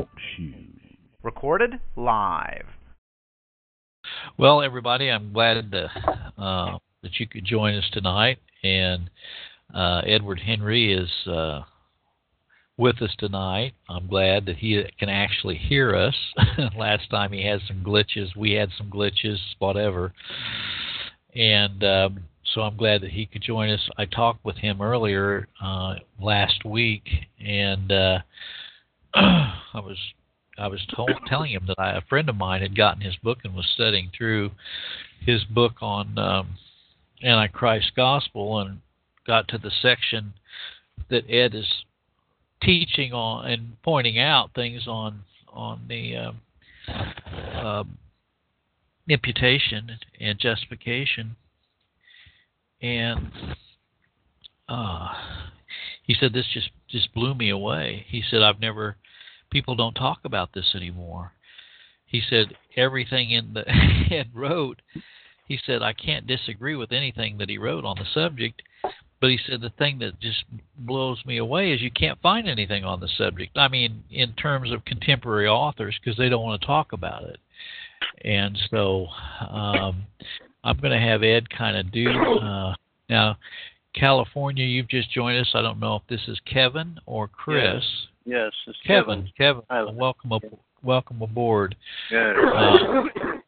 Talk Shoe. Recorded live. Well, everybody, I'm glad that you could join us tonight. And Edward Henry is with us tonight. I'm glad that he can actually hear us. Last time he had some glitches. We had some glitches, whatever. And so I'm glad that he could join us. I talked with him earlier last week, and I was telling him that a friend of mine had gotten his book and was studying through his book on Antichrist Gospel, and got to the section that Ed is teaching on and pointing out things on the imputation and justification. And he said, this just blew me away. He said, people don't talk about this anymore. He said, everything in the Ed wrote, he said, I can't disagree with anything that he wrote on the subject, but he said the thing that just blows me away is you can't find anything on the subject. I mean, in terms of contemporary authors, because they don't want to talk about it. And so I'm going to have Ed kind of do now. California, you've just joined us. I don't know if this is Kevin or Chris. Yes, it's Kevin. Kevin, welcome aboard. Yeah.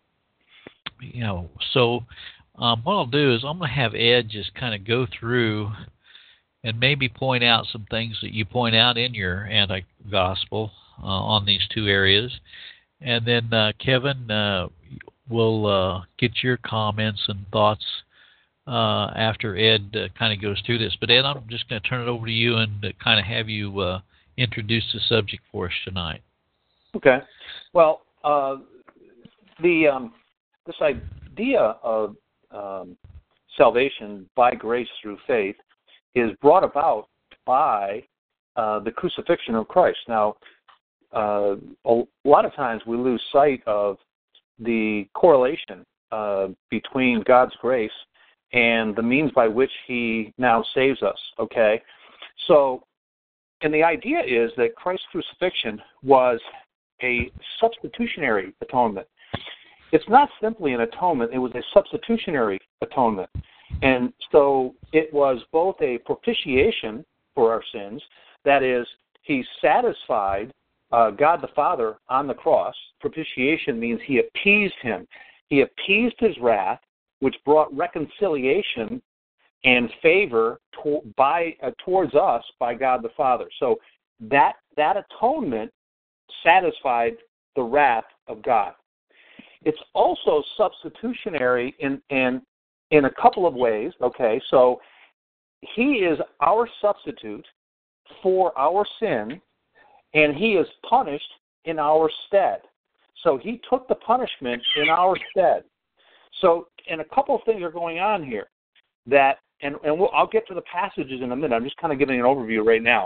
So what I'll do is I'm going to have Ed just kind of go through and maybe point out some things that you point out in your anti-gospel on these two areas. And then, Kevin, we'll get your comments and thoughts after Ed kind of goes through this. But, Ed, I'm just going to turn it over to you and kind of have you introduce the subject for us tonight. Okay. Well, this idea of salvation by grace through faith is brought about by the crucifixion of Christ. Now, a lot of times we lose sight of the correlation between God's grace and the means by which He now saves us, okay? So, and the idea is that Christ's crucifixion was a substitutionary atonement. It's not simply an atonement, it was a substitutionary atonement. And so it was both a propitiation for our sins, that is, He satisfied God the Father on the cross. Propitiation means He appeased Him. He appeased His wrath, which brought reconciliation and favor towards us by God the Father. So that atonement satisfied the wrath of God. It's also substitutionary in a couple of ways, okay? So He is our substitute for our sin, and He is punished in our stead. So He took the punishment in our stead. So, and a couple of things are going on here that, and I'll get to the passages in a minute. I'm just kind of giving an overview right now.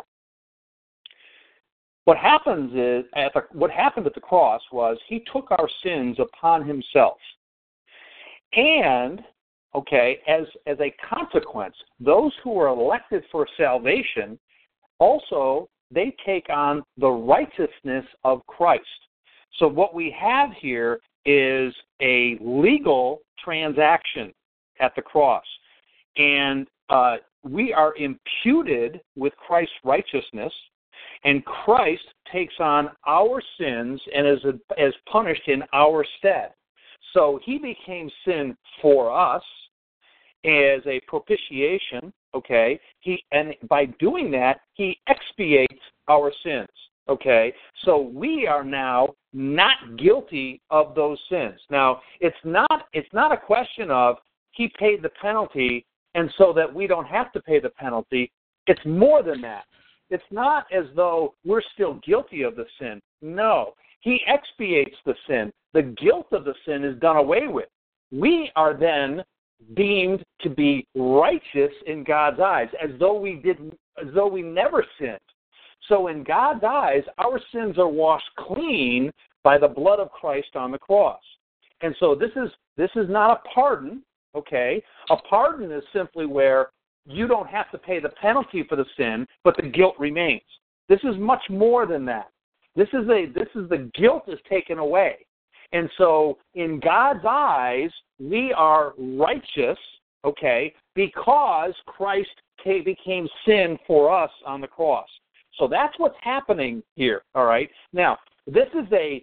What happens is, what happened at the cross was He took our sins upon Himself. And, okay, as a consequence, those who are elected for salvation also, they take on the righteousness of Christ. So what we have here is a legal transaction at the cross. And we are imputed with Christ's righteousness, and Christ takes on our sins and is punished in our stead. So He became sin for us as a propitiation, okay? And by doing that, He expiates our sins, okay? So we are now not guilty of those sins. Now, it's not a question of He paid the penalty and so that we don't have to pay the penalty. It's more than that. It's not as though we're still guilty of the sin. No, He expiates the sin. The guilt of the sin is done away with. We are then deemed to be righteous in God's eyes, as though we never sinned. So in God's eyes, our sins are washed clean by the blood of Christ on the cross. And so this is not a pardon, okay? A pardon is simply where you don't have to pay the penalty for the sin, but the guilt remains. This is much more than that. This is the guilt is taken away. And so in God's eyes, we are righteous, okay, because Christ became sin for us on the cross. So that's what's happening here, all right? Now, this is a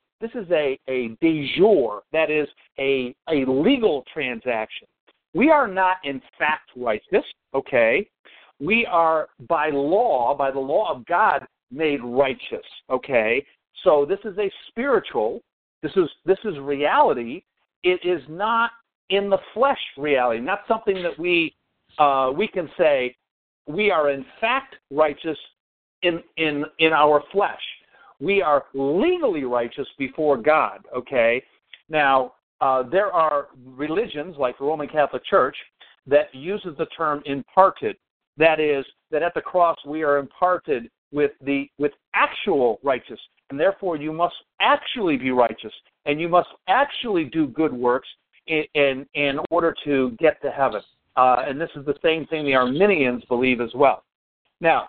de jure, that is a legal transaction. We are not in fact righteous, okay? We are by the law of God, made righteous, okay? So this is a spiritual, this is reality. It is not in the flesh reality, not something that we can say we are in fact righteous in our flesh. We are legally righteous before God, okay? Now, there are religions like the Roman Catholic Church that uses the term imparted. That is, that at the cross we are imparted with actual righteousness, and therefore you must actually be righteous, and you must actually do good works in order to get to heaven. And this is the same thing the Arminians believe as well. Now,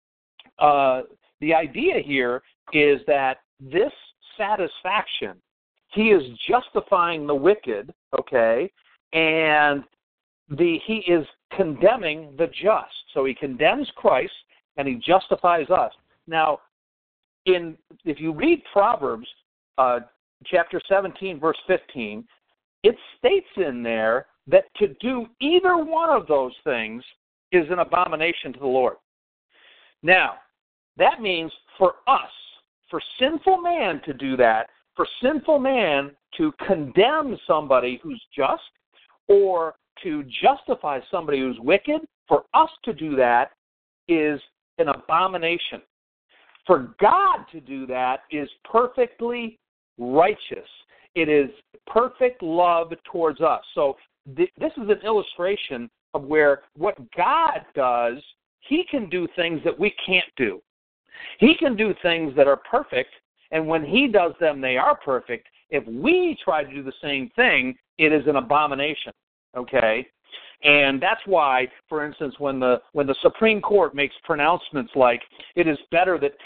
the idea here is that this satisfaction, he is justifying the wicked, okay, and he is condemning the just. So he condemns Christ and he justifies us. Now, if you read Proverbs chapter 17, verse 15, it states in there that to do either one of those things is an abomination to the Lord. Now, that means for us, for sinful man to do that, for sinful man to condemn somebody who's just or to justify somebody who's wicked, for us to do that is an abomination. For God to do that is perfectly righteous. It is perfect love towards us. So this is an illustration of where what God does, he can do things that we can't do. He can do things that are perfect, and when he does them, they are perfect. If we try to do the same thing, it is an abomination, okay? And that's why, for instance, when the Supreme Court makes pronouncements like it is better that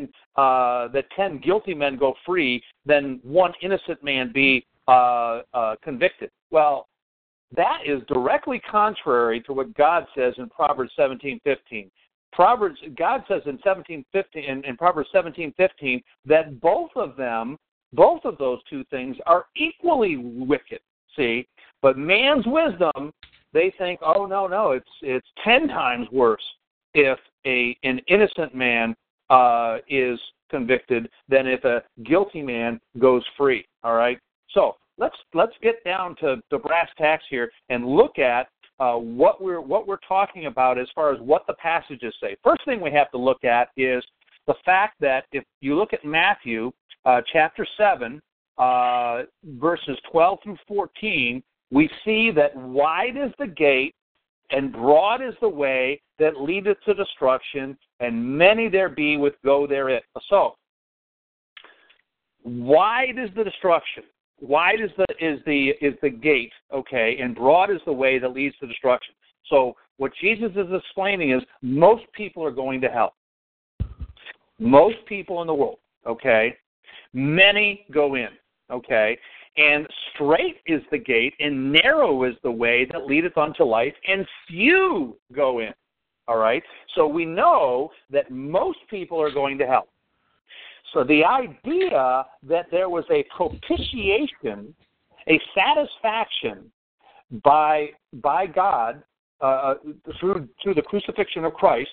10 guilty men go free than one innocent man be convicted. Well, that is directly contrary to what God says in Proverbs 17:15. God says in Proverbs 17:15 that both of those two things are equally wicked. See, but man's wisdom, they think, oh no, it's 10 times worse if an innocent man is convicted than if a guilty man goes free. All right, so let's get down to the brass tacks here and look at what we're talking about as far as what the passages say. First thing we have to look at is the fact that if you look at Matthew chapter 7, verses 12 through 14, we see that wide is the gate and broad is the way that leadeth to destruction, and many there be which go therein. So, wide is the destruction. Wide is the gate, okay, and broad is the way that leads to destruction. So what Jesus is explaining is most people are going to hell. Most people in the world, okay. Many go in, okay. And straight is the gate, and narrow is the way that leadeth unto life, and few go in. All right? So we know that most people are going to hell. So the idea that there was a propitiation, a satisfaction by God through the crucifixion of Christ,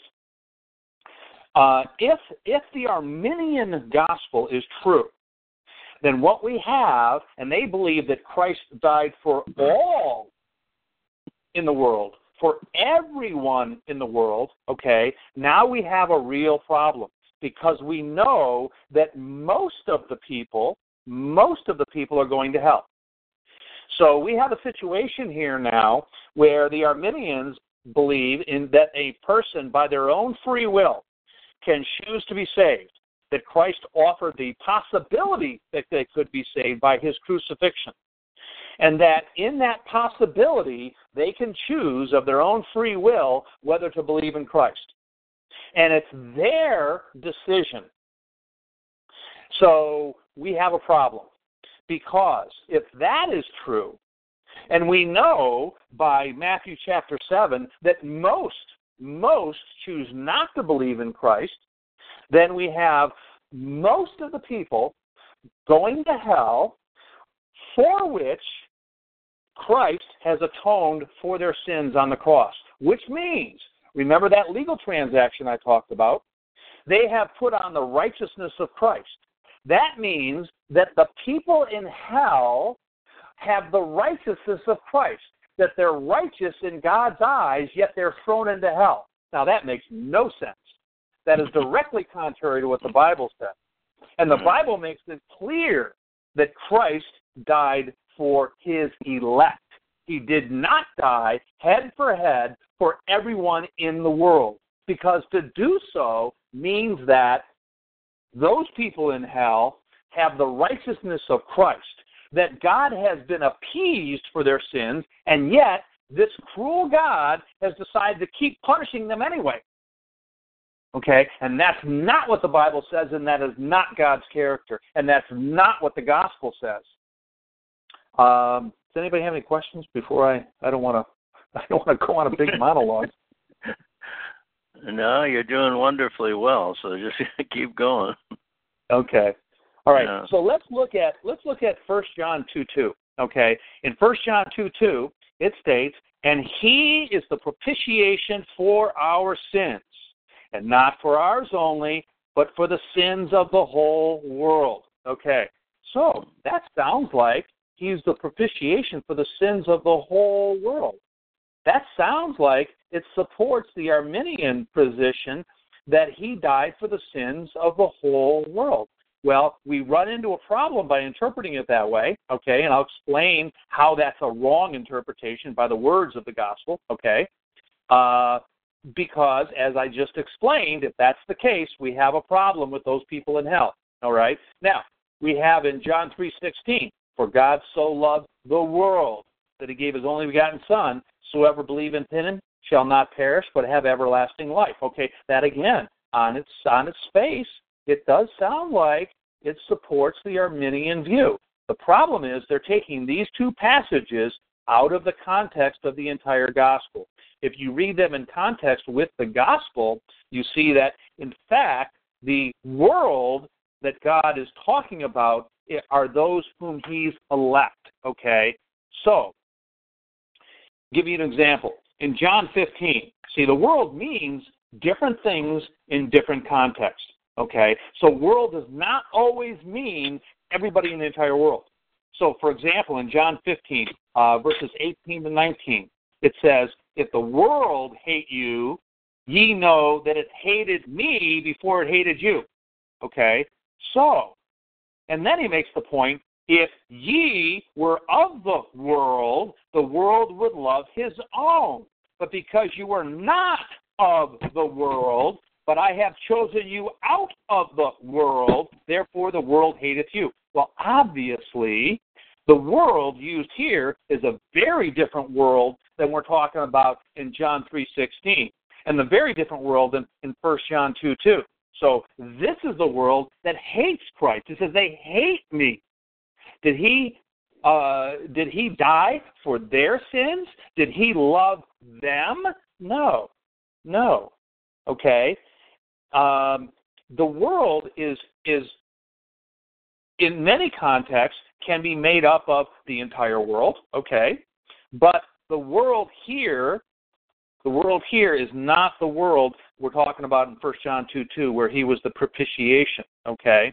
if the Arminian gospel is true, then what we have, and they believe that Christ died for all in the world, for everyone in the world, okay, now we have a real problem because we know that most of the people are going to hell. So we have a situation here now where the Arminians believe in that a person by their own free will can choose to be saved, that Christ offered the possibility that they could be saved by his crucifixion, and that in that possibility they can choose of their own free will whether to believe in Christ. And it's their decision. So we have a problem, because if that is true, and we know by Matthew chapter 7 that most choose not to believe in Christ, then we have most of the people going to hell for which Christ has atoned for their sins on the cross. Which means, remember that legal transaction I talked about? They have put on the righteousness of Christ. That means that the people in hell have the righteousness of Christ, that they're righteous in God's eyes, yet they're thrown into hell. Now that makes no sense. That is directly contrary to what the Bible says. And the Bible makes it clear that Christ died for his elect. He did not die head for head for everyone in the world, because to do so means that those people in hell have the righteousness of Christ, that God has been appeased for their sins, and yet this cruel God has decided to keep punishing them anyway. Okay? And that's not what the Bible says, and that is not God's character, and that's not what the gospel says. Does anybody have any questions before I don't want to go on a big monologue. No, you're doing wonderfully well, so just keep going. Okay. All right. Yeah. So let's look at 1 John 2:2. Okay. In 1 John 2:2, it states, "And he is the propitiation for our sins, and not for ours only, but for the sins of the whole world." Okay. So that sounds like he's the propitiation for the sins of the whole world. That sounds like it supports the Arminian position that he died for the sins of the whole world. Well, we run into a problem by interpreting it that way, okay, and I'll explain how that's a wrong interpretation by the words of the gospel, okay, because, as I just explained, if that's the case, we have a problem with those people in hell, all right? Now, we have in John 3:16, "For God so loved the world that he gave his only begotten Son, whosoever believe in him shall not perish but have everlasting life." Okay, that again, on its face, it does sound like it supports the Arminian view. The problem is they're taking these two passages out of the context of the entire gospel. If you read them in context with the gospel, you see that, in fact, the world that God is talking about are those whom he's elect. Okay, so give you an example. In John 15, see, the world means different things in different contexts, okay? So world does not always mean everybody in the entire world. So, for example, in John 15, verses 18 to 19, it says, "If the world hate you, ye know that it hated me before it hated you." Okay? So, and then he makes the point, "If ye were of the world would love his own. But because you are not of the world, but I have chosen you out of the world, therefore the world hateth you." Well, obviously, the world used here is a very different world than we're talking about in John 3:16, and the very different world in 1 John 2:2. So this is the world that hates Christ. It says they hate me. Did he die for their sins? Did he love them? No. Okay. The world is in many contexts can be made up of the entire world. Okay, but the world here is not the world we're talking about in 1 John 2:2, where he was the propitiation. Okay.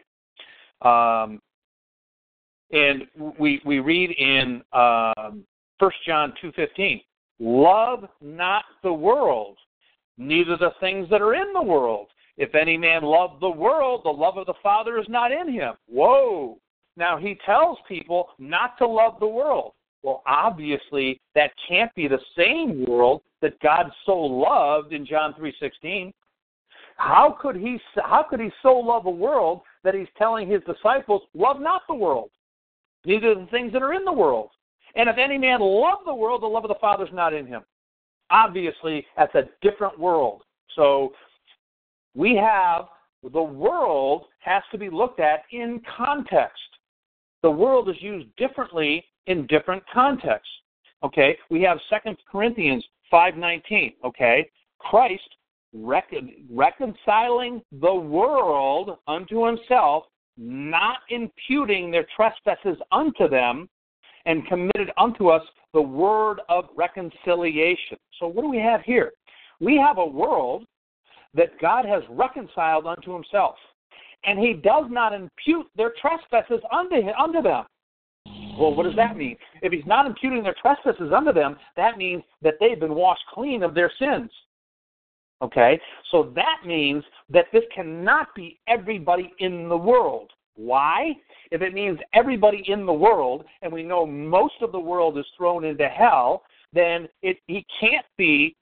And we read in 1 John 2:15, "Love not the world, neither the things that are in the world. If any man love the world, the love of the Father is not in him." Whoa! Now he tells people not to love the world. Well, obviously that can't be the same world that God so loved in John 3:16. How could he so love a world that he's telling his disciples, "Love not the world, neither the things that are in the world. And if any man love the world, the love of the Father is not in him." Obviously, that's a different world. So we have the world has to be looked at in context. The world is used differently in different contexts. Okay, we have 2 Corinthians 5:19. Okay, Christ reconciling the world unto himself, not imputing their trespasses unto them, and committed unto us the word of reconciliation. So what do we have here? We have a world that God has reconciled unto himself, and he does not impute their trespasses unto them. Well, what does that mean? If he's not imputing their trespasses unto them, that means that they've been washed clean of their sins. Okay? So that means that this cannot be everybody in the world. Why? If it means everybody in the world, and we know most of the world is thrown into hell, then he can't be,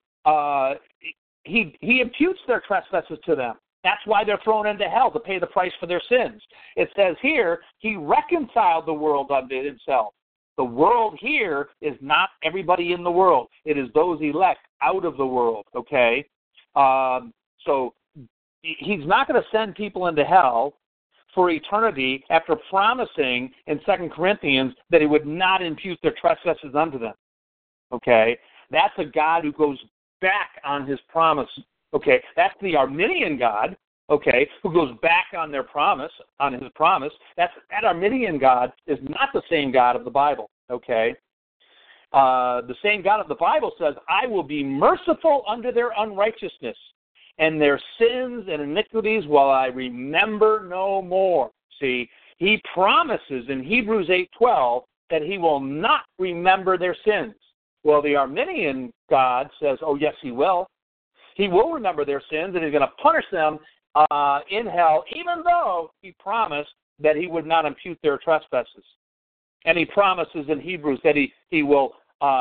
he imputes their trespasses to them. That's why they're thrown into hell, to pay the price for their sins. It says here, he reconciled the world unto himself. The world here is not everybody in the world. It is those elect out of the world, okay? So he's not going to send people into hell for eternity after promising in 2 Corinthians that he would not impute their trespasses unto them, okay? That's a God who goes back on his promise. Okay, that's the Arminian God, okay, who goes back on their promise, on his promise. That Arminian God is not the same God of the Bible, okay? The same God of the Bible says, I will be merciful unto their unrighteousness, and their sins and iniquities will I remember no more. See, he promises in Hebrews 8:12 that he will not remember their sins. Well, the Arminian God says, oh, yes, he will. He will remember their sins, and he's going to punish them in hell, even though he promised that he would not impute their trespasses. And he promises in Hebrews that he will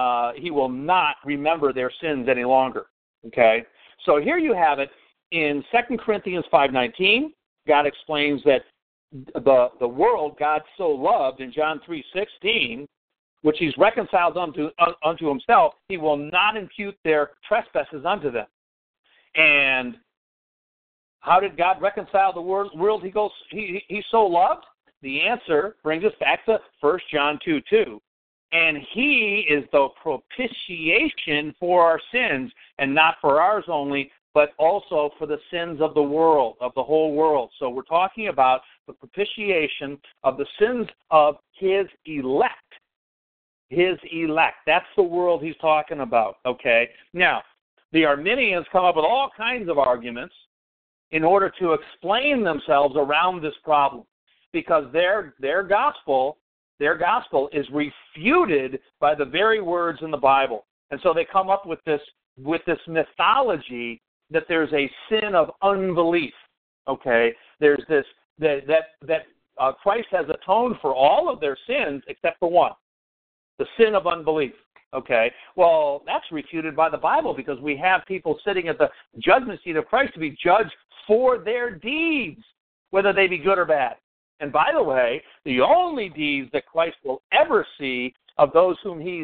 not remember their sins any longer. Okay? So here you have it in 2 Corinthians 5:19. God explains that the world God so loved in John 3:16, which he's reconciled unto himself, he will not impute their trespasses unto them. And how did God reconcile the world he so loved? The answer brings us back to 1 John 2:2. And he is the propitiation for our sins, and not for ours only, but also for the sins of the world, of the whole world. So we're talking about the propitiation of the sins of his elect. His elect. That's the world he's talking about, okay? Now, the Arminians come up with all kinds of arguments in order to explain themselves around this problem, because their gospel is refuted by the very words in the Bible. And so they come up with this mythology that there's a sin of unbelief, okay? There's this, that Christ has atoned for all of their sins except for one, the sin of unbelief. Okay, well, that's refuted by the Bible, because we have people sitting at the judgment seat of Christ to be judged for their deeds, whether they be good or bad. And by the way, the only deeds that Christ will ever see of those whom he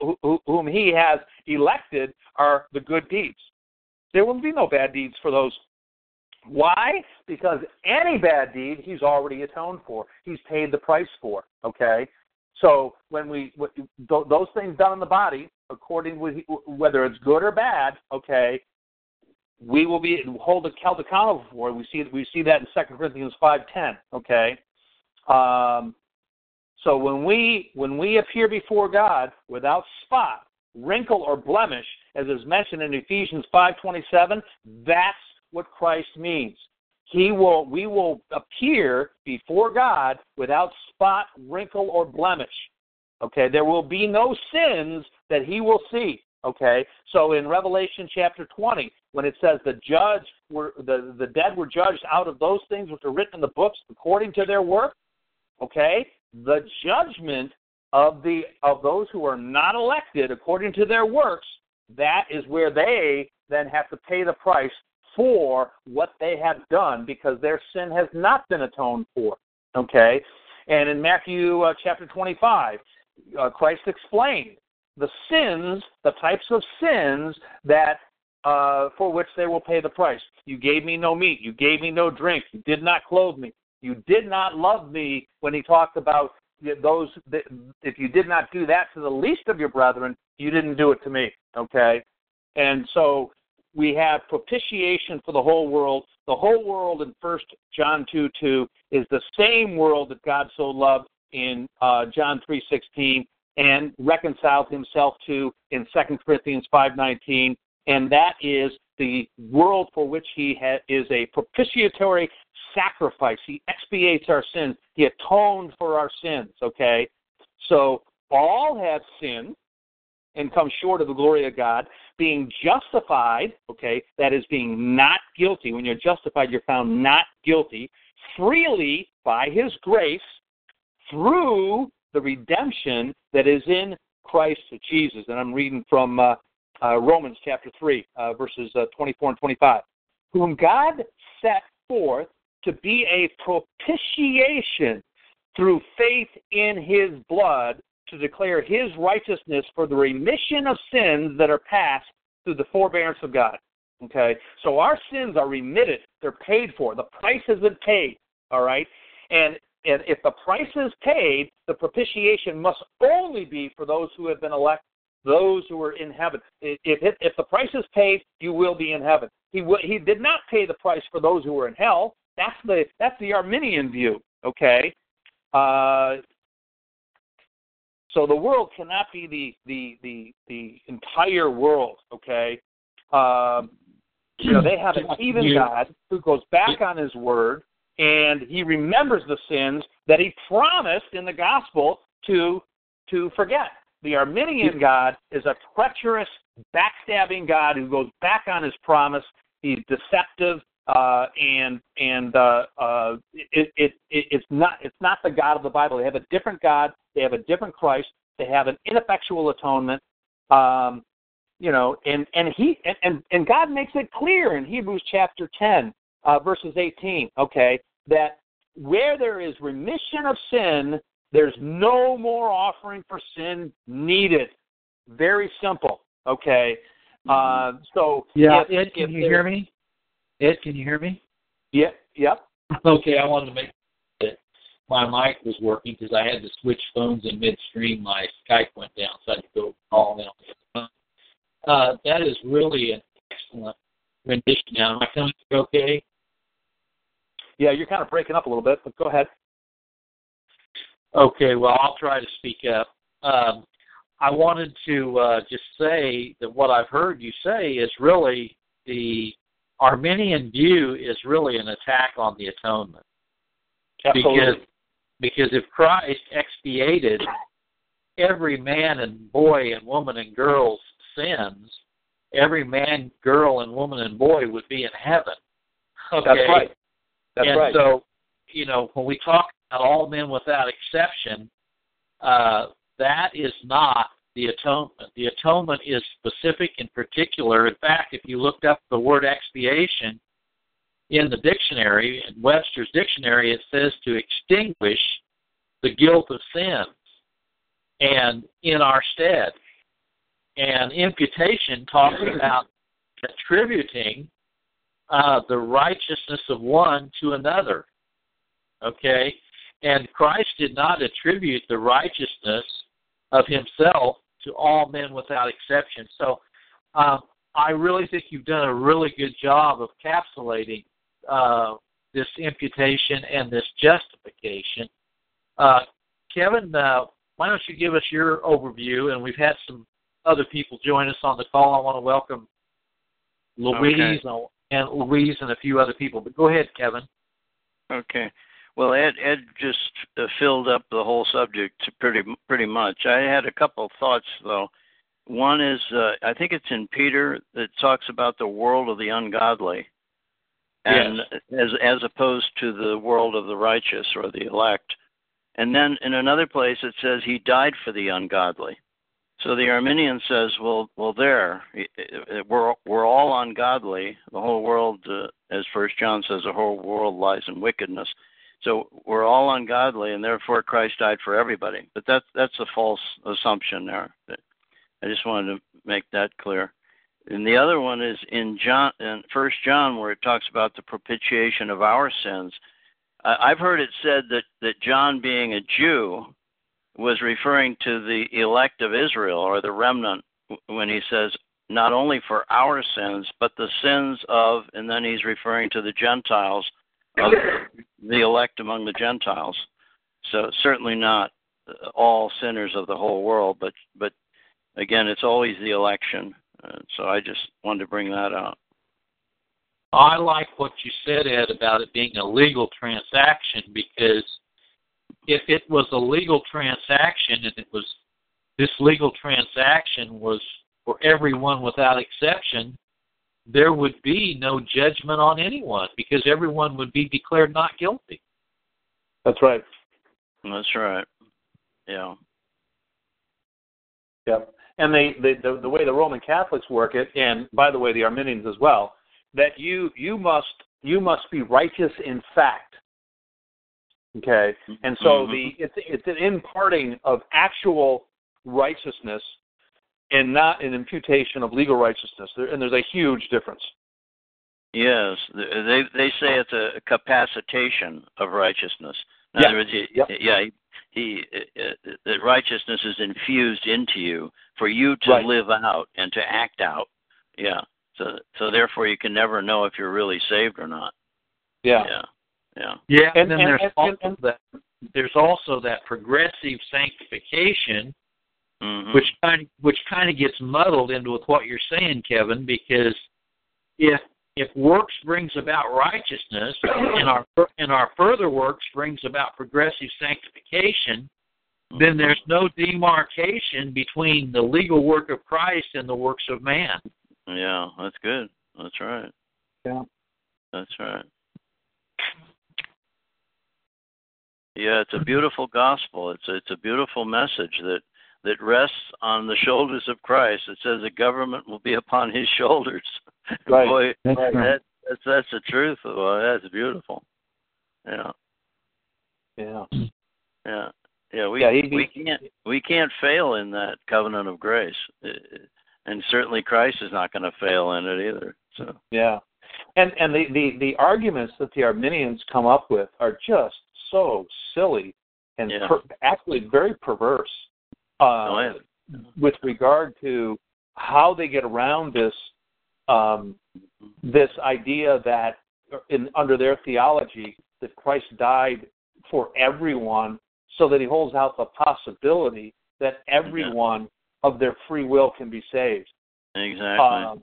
has elected are the good deeds. There will be no bad deeds for those. Why? Because any bad deed he's already atoned for. He's paid the price for, okay? So when those things done in the body, according to whether it's good or bad, okay, we will be held accountable for. We see that in 2 Corinthians 5:10, okay. So when we appear before God without spot, wrinkle, or blemish, as is mentioned in Ephesians 5:27, that's what Christ means. We will appear before God without spot, wrinkle, or blemish. Okay, there will be no sins that he will see. Okay, so in Revelation chapter 20, when it says the dead were judged out of those things which are written in the books according to their work, okay, the judgment of those who are not elected according to their works, that is where they then have to pay the price for what they have done, because their sin has not been atoned for, okay? And in Matthew chapter 25, Christ explained the sins, the types of sins that for which they will pay the price. You gave me no meat. You gave me no drink. You did not clothe me. You did not love me when he talked about those. If you did not do that to the least of your brethren, you didn't do it to me. Okay? And so we have propitiation for the whole world. The whole world in 1 John 2:2 is the same world that God so loved in John 3:16 and reconciled himself to in 2 Corinthians 5:19, and that is the world for which he is a propitiatory sacrifice. He expiates our sins. He atoned for our sins, okay? So all have sinned and come short of the glory of God, being justified, okay, that is being not guilty. When you're justified, you're found not guilty, freely by his grace through the redemption that is in Christ Jesus. And I'm reading from Romans chapter 3, verses 24 and 25. Whom God set forth to be a propitiation through faith in his blood, to declare his righteousness for the remission of sins that are past through the forbearance of God. Okay? So our sins are remitted. They're paid for. The price has been paid. All right? And if the price is paid, the propitiation must only be for those who have been elected, those who are in heaven. If the price is paid, you will be in heaven. He did not pay the price for those who were in hell. That's the Arminian view. Okay? So the world cannot be the entire world, okay? They have an even God who goes back on his word, and he remembers the sins that he promised in the gospel to forget. The Arminian God is a treacherous, backstabbing God who goes back on his promise. He's deceptive, and it's not the God of the Bible. They have a different God. They have a different Christ. They have an ineffectual atonement. And God makes it clear in Hebrews chapter 10, verses 18. Okay, that where there is remission of sin, there's no more offering for sin needed. Very simple. Okay. So yeah, Ed, can you hear me? Ed, can you hear me? Yeah. Yep. Okay, I wanted to make that my mic was working because I had to switch phones in midstream. My Skype went down, so I had to go call them. That is really an excellent rendition. Now, am I coming through okay? Yeah, you're kind of breaking up a little bit, but go ahead. Okay, well, I'll try to speak up. I wanted to just say that what I've heard you say is really the Arminian view is really an attack on the atonement. Absolutely. Because if Christ expiated every man and boy and woman and girl's sins, every man, girl, and woman and boy would be in heaven. Okay? That's right. That's and right. So, when we talk about all men without exception, that is not the atonement. The atonement is specific and particular. In fact, if you looked up the word expiation in the dictionary, in Webster's dictionary, it says to extinguish the guilt of sins and in our stead. And imputation talks about attributing the righteousness of one to another. Okay? And Christ did not attribute the righteousness of himself to all men without exception. So I really think you've done a really good job of encapsulating this imputation and this justification. Kevin, why don't you give us your overview? And we've had some other people join us on the call. I want to welcome Louise and a few other people. But go ahead, Kevin. Okay. Well, Ed just filled up the whole subject pretty much. I had a couple of thoughts, though. One is, I think it's in Peter that talks about the world of the ungodly, and yes, as opposed to the world of the righteous or the elect. And then in another place it says he died for the ungodly. So the Arminian says, well, we're all ungodly. The whole world, as 1 John says, the whole world lies in wickedness. So we're all ungodly, and therefore Christ died for everybody. But that's a false assumption there. I just wanted to make that clear. And the other one is in 1 John, where it talks about the propitiation of our sins. I've heard it said that John, being a Jew, was referring to the elect of Israel, or the remnant, when he says not only for our sins, but the sins of, and then he's referring to the Gentiles, of the elect among the Gentiles. So certainly not all sinners of the whole world, but again, it's always the election. So I just wanted to bring that out. I like what you said, Ed, about it being a legal transaction, because if it was a legal transaction and this legal transaction was for everyone without exception, there would be no judgment on anyone, because everyone would be declared not guilty. That's right. That's right. Yeah. Yep. And the way the Roman Catholics work it, and by the way, the Arminians as well, that you must be righteous in fact. Okay, and so it's an imparting of actual righteousness and not an imputation of legal righteousness, and there's a huge difference. Yes, they say it's a capacitation of righteousness. In other words, that righteousness is infused into you for you to live out and to act out. Yeah. So therefore, you can never know if you're really saved or not. Yeah. And then there's also that progressive sanctification, which kind of gets muddled into with what you're saying, Kevin, because if works brings about righteousness, and our further works brings about progressive sanctification, then there's no demarcation between the legal work of Christ and the works of man. Yeah, that's good. That's right. Yeah. That's right. Yeah, it's a beautiful gospel. It's a beautiful message that rests on the shoulders of Christ. It says the government will be upon his shoulders. Right. Boy, that's the truth. Boy, that's beautiful. Yeah. Yeah. Yeah. Yeah. We can't fail in that covenant of grace. And certainly Christ is not going to fail in it either. So yeah, and the arguments that the Arminians come up with are just so silly and actually very perverse with regard to how they get around this this idea that under their theology that Christ died for everyone, so that he holds out the possibility that everyone of their free will can be saved. Exactly.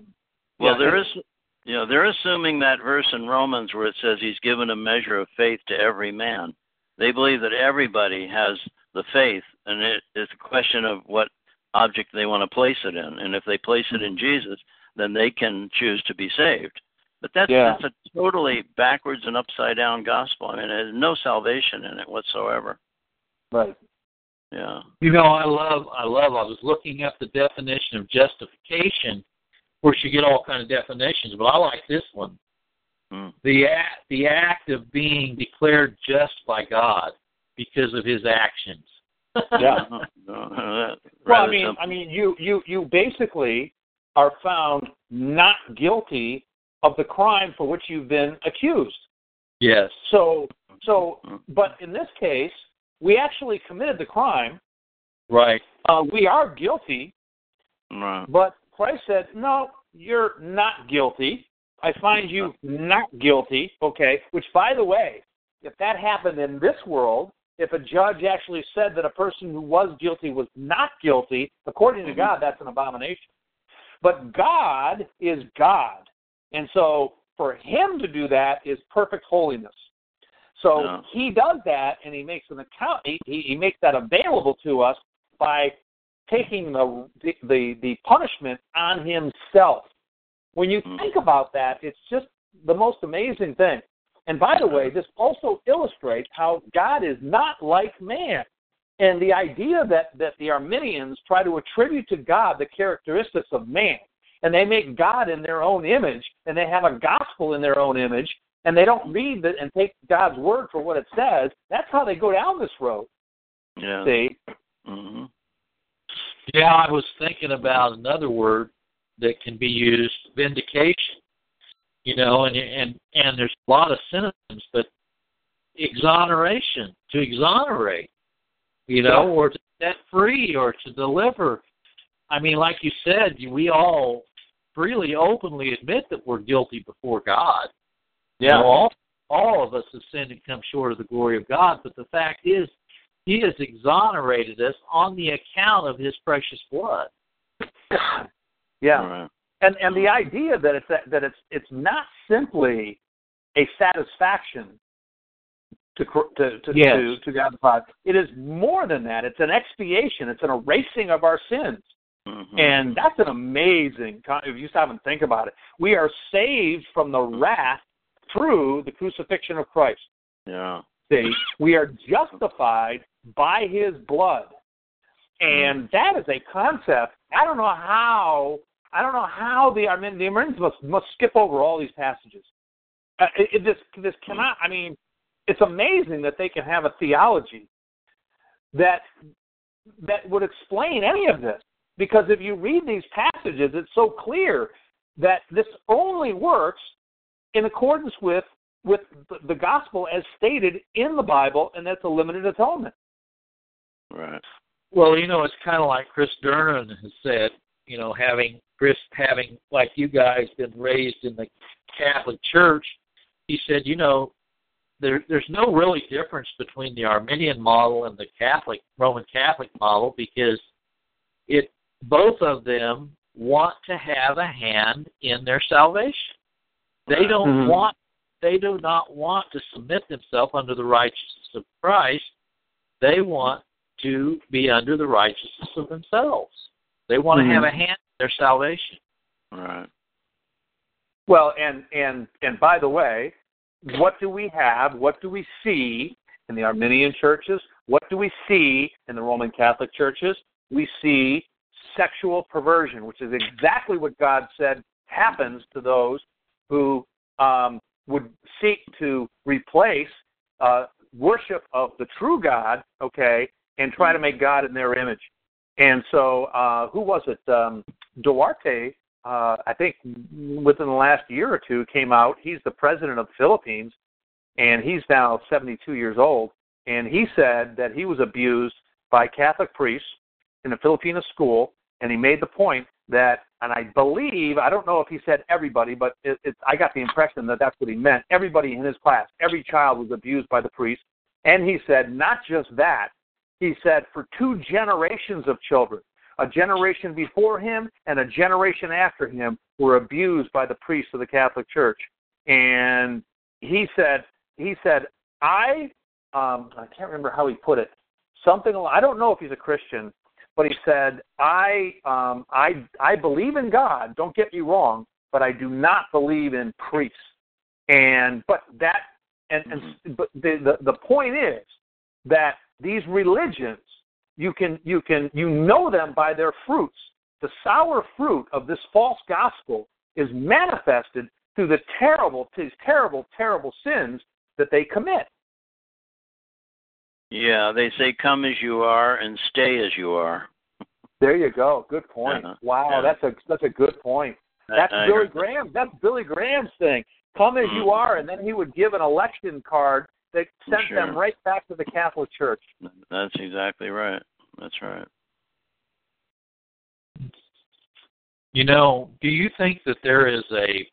They're assuming that verse in Romans where it says he's given a measure of faith to every man. They believe that everybody has the faith, and it's a question of what object they want to place it in. And if they place it in Jesus, then they can choose to be saved. But that's a totally backwards and upside down gospel. I mean, there's no salvation in it whatsoever. Right. Yeah. I was looking up the definition of justification. Of course, you get all kind of definitions, but I like this one. The act of being declared just by God because of his actions. Yeah. Well, I mean, you basically are found not guilty of the crime for which you've been accused. Yes. So, but in this case, we actually committed the crime. Right. We are guilty. Right. But Christ said, no, you're not guilty. I find you not guilty. Okay. Which, by the way, if that happened in this world, if a judge actually said that a person who was guilty was not guilty, according to God, that's an abomination. But God is God. And so for him to do that is perfect holiness. So he does that, and he makes an account. He makes that available to us by taking the punishment on himself. When you think about that, it's just the most amazing thing. And by the way, this also illustrates how God is not like man. And the idea that the Arminians try to attribute to God the characteristics of man, and they make God in their own image, and they have a gospel in their own image, and they don't read it and take God's word for what it says, that's how they go down this road. Yeah. See? Yeah, I was thinking about another word that can be used. Vindication, and there's a lot of synonyms, but exoneration, to exonerate, or to set free or to deliver. I mean, like you said, we all freely, openly admit that we're guilty before God. Yeah. All of us have sinned and come short of the glory of God, but the fact is, He has exonerated us on the account of His precious blood. Yeah. Right. And the idea that it's not simply a satisfaction to God the Father. It is more than that. It's an expiation. It's an erasing of our sins. Mm-hmm. And that's an amazing, if you stop and think about it. We are saved from the wrath through the crucifixion of Christ. Yeah. See, we are justified by His blood. And that is a concept. I don't know how the Arminians must skip over all these passages. This cannot. I mean, it's amazing that they can have a theology that would explain any of this. Because if you read these passages, it's so clear that this only works in accordance with the gospel as stated in the Bible, and that's a limited atonement. Right. Well, it's kind of like Chris Dernan has said, having like you guys been raised in the Catholic Church, he said, there's no really difference between the Arminian model and the Roman Catholic model, because both of them want to have a hand in their salvation. They don't want. They do not want to submit themselves under the righteousness of Christ. They want to be under the righteousness of themselves. They want to have a hand in their salvation. Right. Well, and by the way, what do we have? What do we see in the Arminian churches? What do we see in the Roman Catholic churches? We see sexual perversion, which is exactly what God said happens to those who would seek to replace worship of the true God, and try to make God in their image. And so, who was it? Duarte, I think within the last year or two, came out. He's the president of the Philippines, and he's now 72 years old. And he said that he was abused by Catholic priests in a Filipino school, and he made the point that, and I believe, I don't know if he said everybody, but I got the impression that that's what he meant. Everybody in his class, every child was abused by the priest. And he said, not just that, he said for 2 generations of children, a generation before him and a generation after him, were abused by the priests of the Catholic Church. And he said, I can't remember how he put it. I don't know if he's a Christian, but he said, I believe in God. Don't get me wrong, but I do not believe in priests. But the point is that these religions, you know them by their fruits. The sour fruit of this false gospel is manifested through these terrible, terrible sins that they commit. Yeah, they say come as you are and stay as you are. There you go. Good point. Wow, that's a good point. That's Billy Graham. That's Billy Graham's thing. Come as you are, and then he would give an election card that sent them right back to the Catholic Church. That's exactly right. That's right. Do you think that there is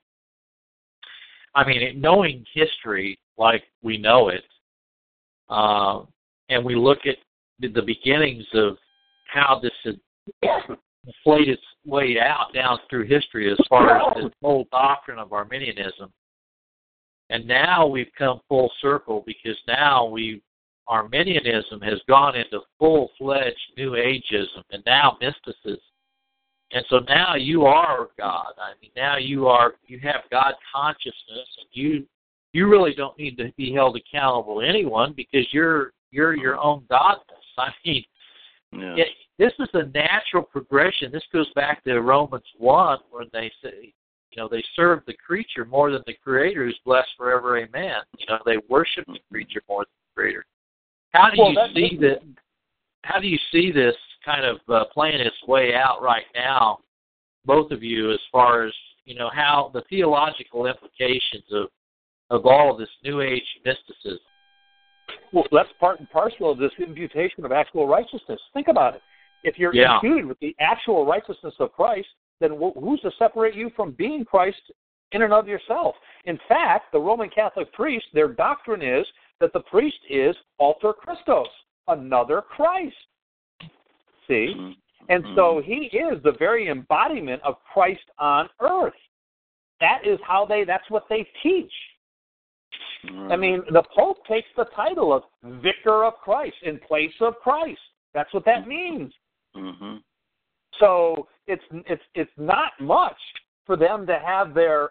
knowing history like we know it, and we look at the beginnings of how this had played its way out down through history as far as the whole doctrine of Arminianism. And now we've come full circle, because now Arminianism has gone into full-fledged New Ageism and now mysticism. And so now you are God. Now you have God consciousness, and you really don't need to be held accountable to anyone, because you're your own godness. This is a natural progression. This goes back to Romans 1, where they say, they serve the creature more than the Creator, who's blessed forever. Amen. They worship the creature more than the Creator. How do you see this kind of playing its way out right now, both of you as far as, how the theological implications of all of this New Age mysticism. Well, that's part and parcel of this imputation of actual righteousness. Think about it. If you're imputed with the actual righteousness of Christ, then who's to separate you from being Christ in and of yourself? In fact, the Roman Catholic priest, their doctrine is that the priest is alter Christos, another Christ. See? And so he is the very embodiment of Christ on earth. That's what they teach. I mean, the Pope takes the title of Vicar of Christ in place of Christ. That's what that means. Mm-hmm. So it's not much for them to have their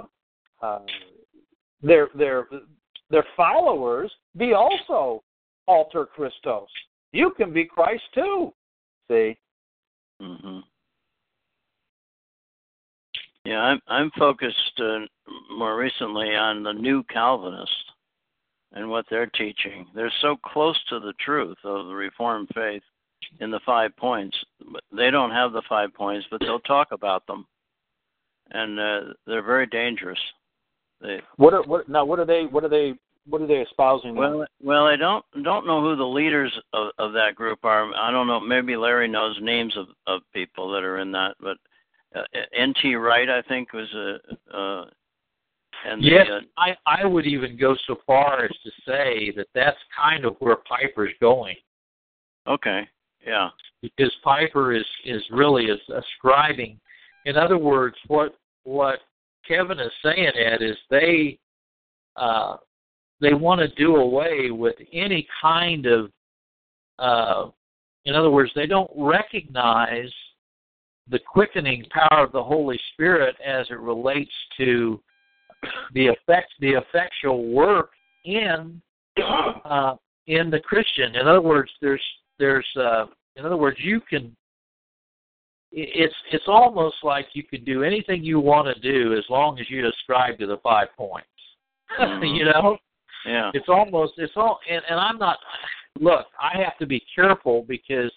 followers be also alter Christos. You can be Christ too. See? Mm-hmm. Yeah, I'm focused more recently on the new Calvinists and what they're teaching. They're so close to the truth of the Reformed faith in the 5 points. They don't have the 5 points, but they'll talk about them, and they're very dangerous. What are they espousing? Well, I don't know who the leaders of that group are. I don't know. Maybe Larry knows names of people that are in that, but. N.T. Wright, I think, was yes, I would even go so far as to say that that's kind of where Piper's going. Okay, yeah. Because Piper is really ascribing. In other words, what Kevin is saying, Ed, is they want to do away with any kind of. In other words, they don't recognize the quickening power of the Holy Spirit as it relates to the effectual work in the Christian. In other words, you can. It's almost like you can do anything you want to do as long as you ascribe to the 5 points. Mm-hmm. Yeah. And I'm not. Look, I have to be careful because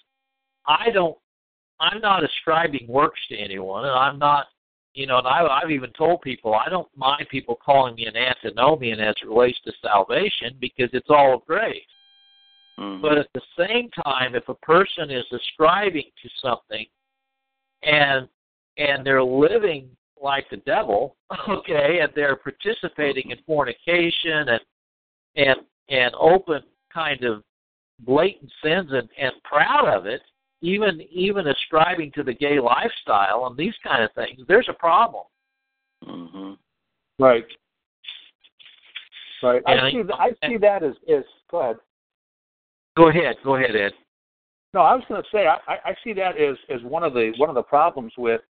I'm not ascribing works to anyone, and I'm not, and I've even told people I don't mind people calling me an antinomian as it relates to salvation because it's all of grace. Mm-hmm. But at the same time, if a person is ascribing to something and they're living like the devil, okay, and they're participating in fornication and open kind of blatant sins and proud of it, even ascribing to the gay lifestyle and these kind of things, there's a problem. Mm-hmm. Right. I see that as go ahead. Go ahead, Ed. No, I was going to say I see that as one of the problems with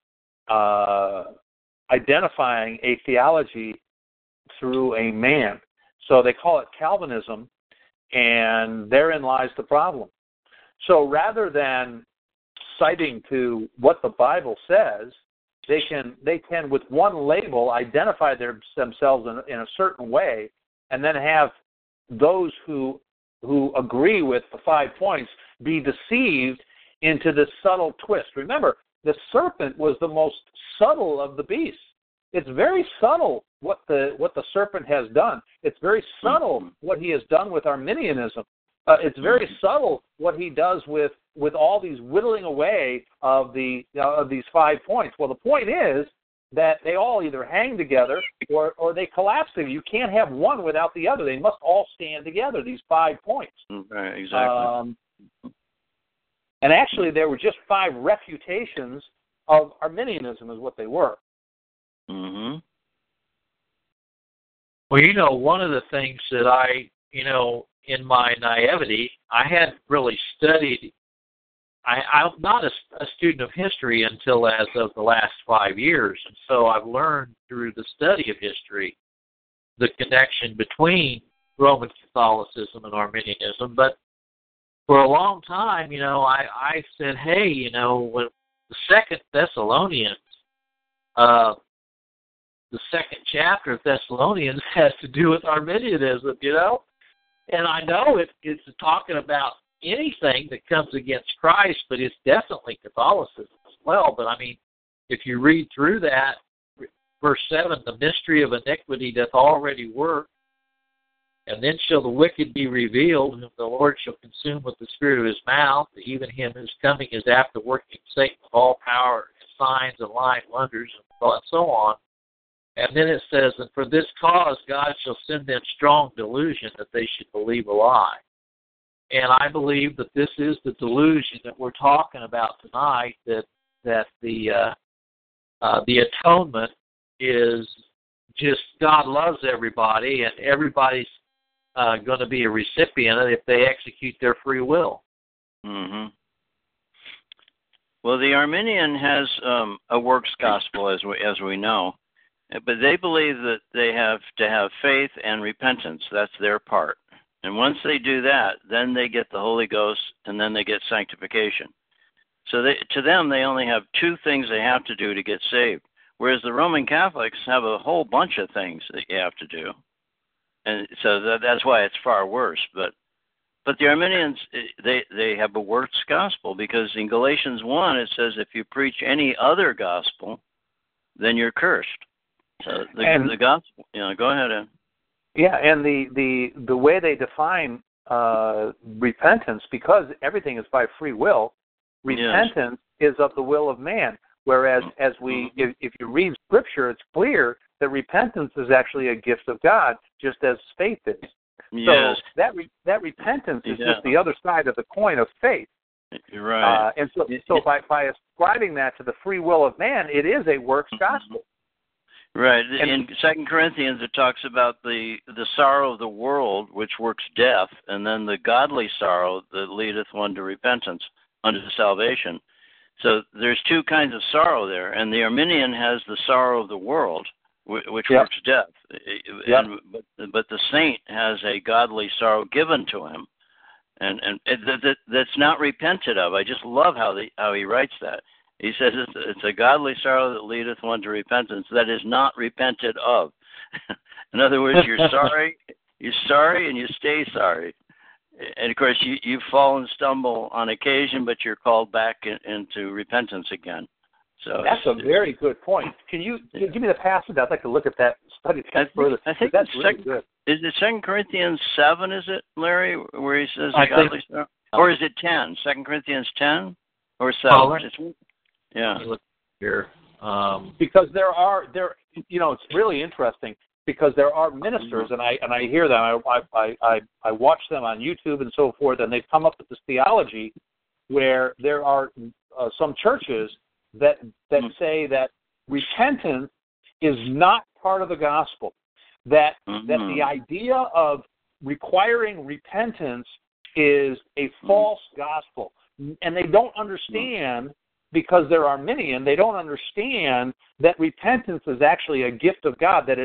identifying a theology through a man. So they call it Calvinism, and therein lies the problem. So rather than citing to what the Bible says, they can with one label identify themselves in a certain way, and then have those who agree with the 5 points be deceived into this subtle twist. Remember, the serpent was the most subtle of the beasts. It's very subtle what the serpent has done. It's very subtle what he has done with Arminianism. It's very subtle what he does with all these whittling away of these 5 points. Well, the point is that they all either hang together or they collapse together. You can't have one without the other. They must all stand together, these 5 points. Right, exactly. And actually, there were just 5 refutations of Arminianism is what they were. Mm-hmm. Well, one of the things that I, in my naivety, I hadn't really studied. I'm not a student of history until as of the last 5 years, and so I've learned through the study of history the connection between Roman Catholicism and Arminianism. But for a long time, I said, hey, when the Second Thessalonians, the second chapter of Thessalonians has to do with Arminianism, and I know it's talking about anything that comes against Christ, but it's definitely Catholicism as well. But I mean, if you read through that, verse 7, the mystery of iniquity doth already work, and then shall the wicked be revealed, whom the Lord shall consume with the spirit of his mouth, even him whose coming is after working Satan with all power, and signs and lying wonders, and so on. And then it says, and for this cause God shall send them strong delusion that they should believe a lie. And I believe that this is the delusion that we're talking about tonight, that the atonement is just God loves everybody, and everybody's going to be a recipient if they execute their free will. Mm-hmm. Well, the Arminian has a works gospel, as we know, but they believe that they have to have faith and repentance. That's their part. And once they do that, then they get the Holy Ghost, and then they get sanctification. So to them, they only have two things they have to do to get saved, whereas the Roman Catholics have a whole bunch of things that you have to do. And so that's why it's far worse. But the Arminians, they have a works gospel, because in Galatians 1 it says if you preach any other gospel, then you're cursed. So the gospel, go ahead, Ed. Yeah, and the way they define repentance, because everything is by free will, repentance is of the will of man. Whereas if you read Scripture, it's clear that repentance is actually a gift of God, just as faith is. Yes. So that repentance is just the other side of the coin of faith. You're right. And so by ascribing that to the free will of man, it is a works gospel. Right. In 2 Corinthians, it talks about the sorrow of the world, which works death, and then the godly sorrow that leadeth one to repentance unto salvation. So there's two kinds of sorrow there, and the Arminian has the sorrow of the world, which works death. But the saint has a godly sorrow given to him, and that's not repented of. I just love how he writes that. He says it's a godly sorrow that leadeth one to repentance that is not repented of. In other words, you're sorry, and you stay sorry. And of course, you fall and stumble on occasion, but you're called back into repentance again. So that's a very good point. Can you give me the passage? I'd like to look at that, study that further. I think that's really good. Is it 2 Corinthians 7? Is it, Larry, where he says godly sorrow? Or is it 10? 2 Corinthians 10 or 7? Yeah. Look here. Because it's really interesting, because there are ministers, and I hear them. I watch them on YouTube and so forth, and they've come up with this theology where there are some churches that say that repentance is not part of the gospel. That the idea of requiring repentance is a false gospel, and they don't understand. Because they're Arminian, they don't understand that repentance is actually a gift of God. That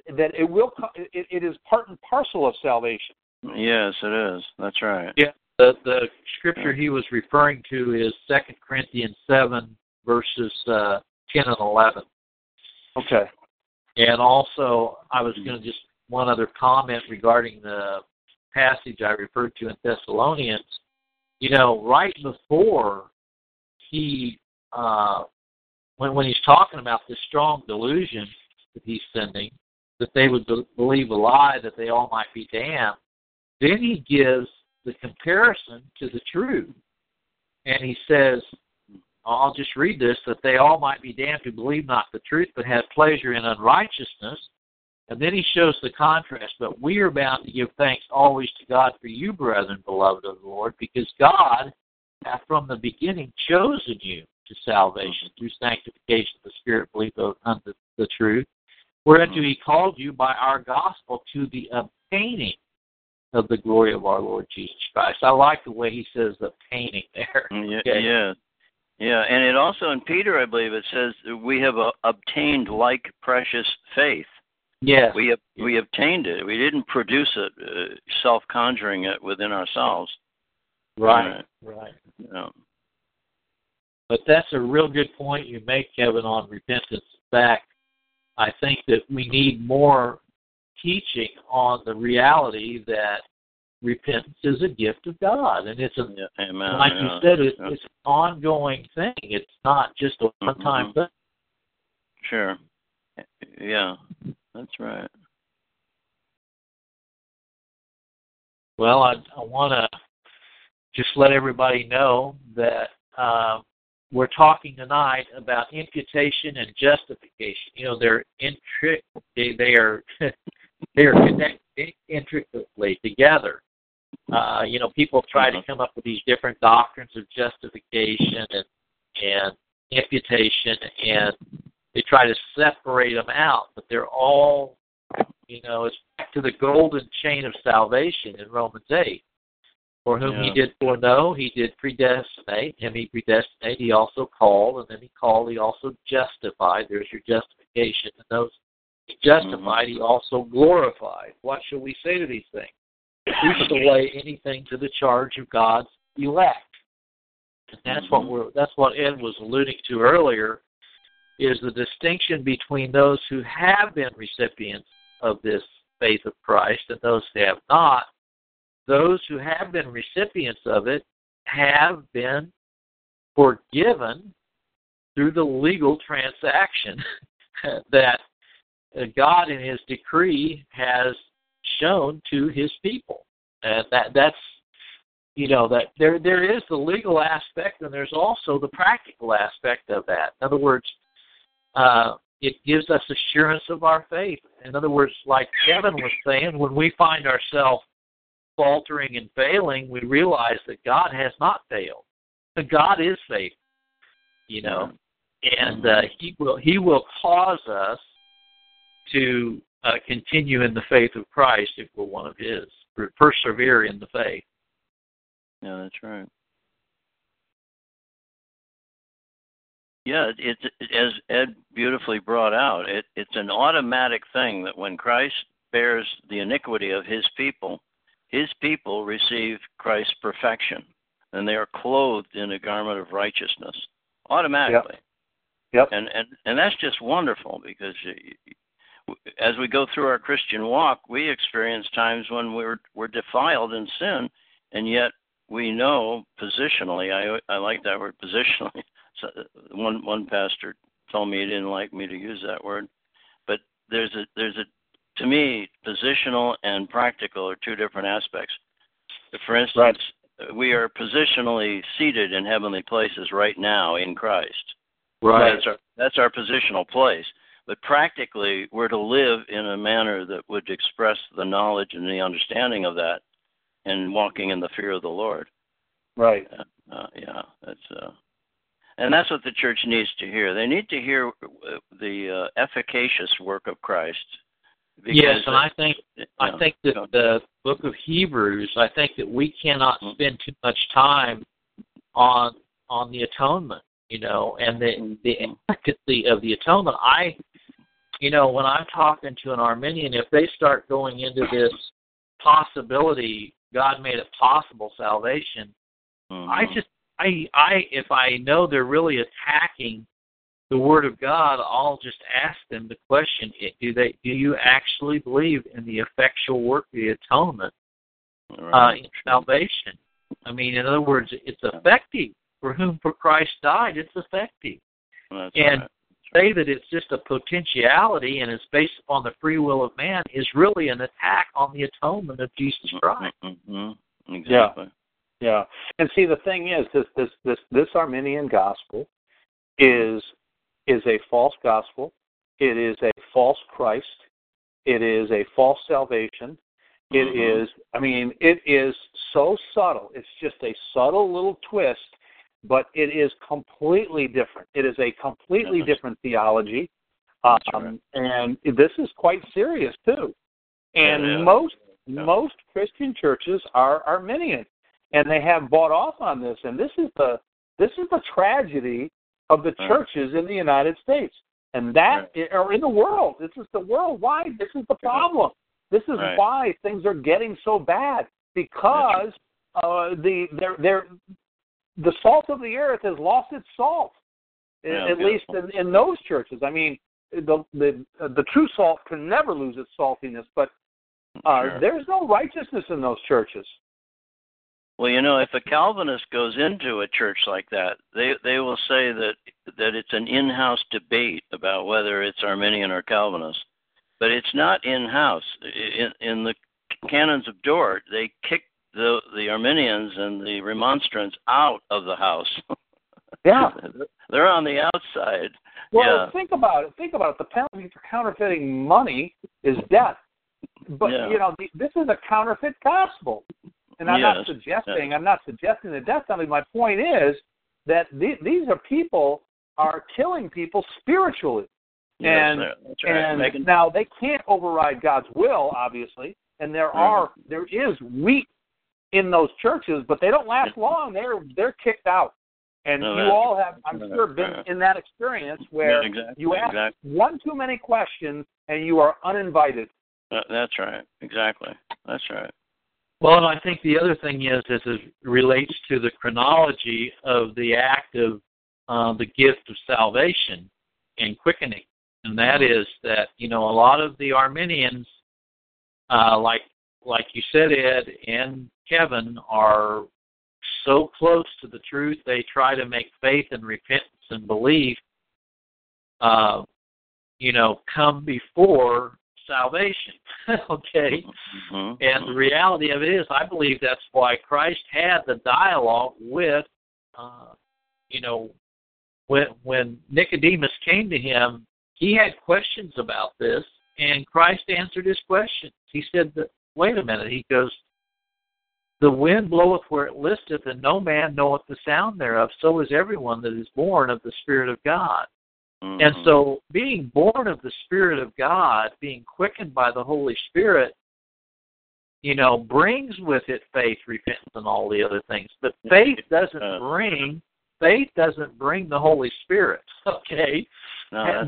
it is part and parcel of salvation. Yes, it is. That's right. Yeah. The scripture he was referring to is 2 Corinthians 7 verses 10 and 11. Okay. And also, I was going to just one other comment regarding the passage I referred to in Thessalonians. Right before he, when he's talking about this strong delusion that he's sending, that they would believe a lie, that they all might be damned, then he gives the comparison to the truth. And he says, I'll just read this, that they all might be damned who believe not the truth, but have pleasure in unrighteousness. And then he shows the contrast, but we are bound to give thanks always to God for you, brethren, beloved of the Lord, because God hath from the beginning chosen you to salvation through sanctification of the Spirit, belief unto the truth, whereunto he called you by our gospel to the obtaining of the glory of our Lord Jesus Christ. I like the way he says obtaining there. Okay. Yeah, and it also in Peter, I believe, it says we have obtained like precious faith. Yes. We obtained it. We didn't produce it, self-conjuring it within ourselves. Right. Yeah. But that's a real good point you make, Kevin, on repentance. In fact, I think that we need more teaching on the reality that repentance is a gift of God, and it's Amen. like you said, it's an ongoing thing. It's not just a one-time thing. Sure. Yeah, that's right. Well, I want to just let everybody know that we're talking tonight about imputation and justification. You know, they are they are connected intricately together. You know, people try to come up with these different doctrines of justification and imputation, and they try to separate them out, but they're all, you know, it's back to the golden chain of salvation in Romans 8. For whom he did foreknow, he did predestinate. Him he predestinated, he also called, and then he called, he also justified. There's your justification. And those he justified, he also glorified. What shall we say to these things? Who shall lay anything to the charge of God's elect? And that's what Ed was alluding to earlier, is the distinction between those who have been recipients of this faith of Christ and those who have not. Those who have been recipients of it have been forgiven through the legal transaction that God in his decree has shown to his people. And that's, you know, that there is the legal aspect and there's also the practical aspect of that. In other words, it gives us assurance of our faith. In other words, like Kevin was saying, when we find ourselves faltering and failing, we realize that God has not failed. God is faithful, you know, and He will cause us to continue in the faith of Christ if we're one of His, persevere in the faith. Yeah, that's right. Yeah, it's as Ed beautifully brought out, it's an automatic thing that when Christ bears the iniquity of his people receive Christ's perfection, and they are clothed in a garment of righteousness automatically. Yep. And that's just wonderful, because as we go through our Christian walk, we experience times when we're defiled in sin, and yet we know positionally. I like that word, positionally. So one pastor told me he didn't like me to use that word, but there's a to me, positional and practical are two different aspects. For instance, we are positionally seated in heavenly places right now in Christ. Right. That's our positional place. But practically, we're to live in a manner that would express the knowledge and the understanding of that, and walking in the fear of the Lord. Right. And that's what the church needs to hear. They need to hear the efficacious work of Christ. Yes, and I think that the book of Hebrews, I think that we cannot spend too much time on the atonement, you know, and the efficacy of the atonement. When I'm talking to an Arminian, if they start going into this possibility, God made it possible salvation, if I know they're really attacking the Word of God, I'll just ask them the question: do you actually believe in the effectual work of the atonement in salvation? I mean, in other words, it's effective. For whom for Christ died, it's effective. Say that it's just a potentiality and it's based upon the free will of man is really an attack on the atonement of Jesus Christ. Exactly. Yeah. And see, the thing is, this Arminian gospel is a false gospel. It is a false Christ. It is a false salvation. It is so subtle. It's just a subtle little twist, but it is completely different. It is a completely different theology. And this is quite serious, too. And most Christian churches are Arminian, and they have bought off on this. And this is the tragedy of the churches in the United States, and or in the world. This is the worldwide. This is the problem. This is why things are getting so bad, because the salt of the earth has lost its salt. At least in those churches. I mean, the true salt can never lose its saltiness, but there's no righteousness in those churches. Well, you know, if a Calvinist goes into a church like that, they will say that it's an in-house debate about whether it's Arminian or Calvinist, but it's not in-house. In the Canons of Dort, they kicked the Arminians and the Remonstrants out of the house. Yeah. They're on the outside. Well, yeah. think about it. The penalty for counterfeiting money is death. But you know, this is a counterfeit gospel, and I'm not suggesting the death penalty. My point is that these are people are killing people spiritually, and that's right. and now they can't override God's will, obviously, and there is wheat in those churches, but they don't last long. They're kicked out. And you all have, I'm sure, been in that experience where you ask one too many questions and you are uninvited. That's right. Exactly. That's right. Well, and I think the other thing is it relates to the chronology of the act of the gift of salvation and quickening. And that is that, you know, a lot of the Arminians, like you said, Ed and Kevin, are so close to the truth, they try to make faith and repentance and belief, come before salvation. Okay? Mm-hmm. And the reality of it is, I believe that's why Christ had the dialogue with, when Nicodemus came to him, he had questions about this, and Christ answered his questions. He said, wait a minute, he goes, the wind bloweth where it listeth, and no man knoweth the sound thereof. So is everyone that is born of the Spirit of God. Mm-hmm. And so being born of the Spirit of God, being quickened by the Holy Spirit, brings with it faith, repentance, and all the other things. But faith doesn't bring the Holy Spirit. Okay? No,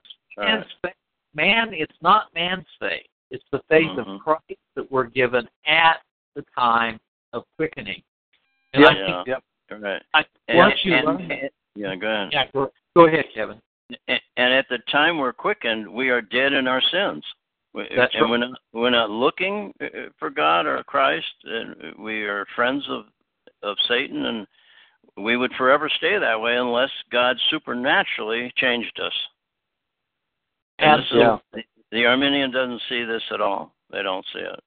it's not man's faith. It's the faith of Christ that we're given at the time of quickening. And I think, right. Go ahead. Yeah, go ahead, Kevin. And at the time we're quickened, we are dead in our sins. That's and right. we're not looking for God or Christ, and we are friends of Satan, and we would forever stay that way unless God supernaturally changed us. And the Arminian doesn't see this at all. They don't see it.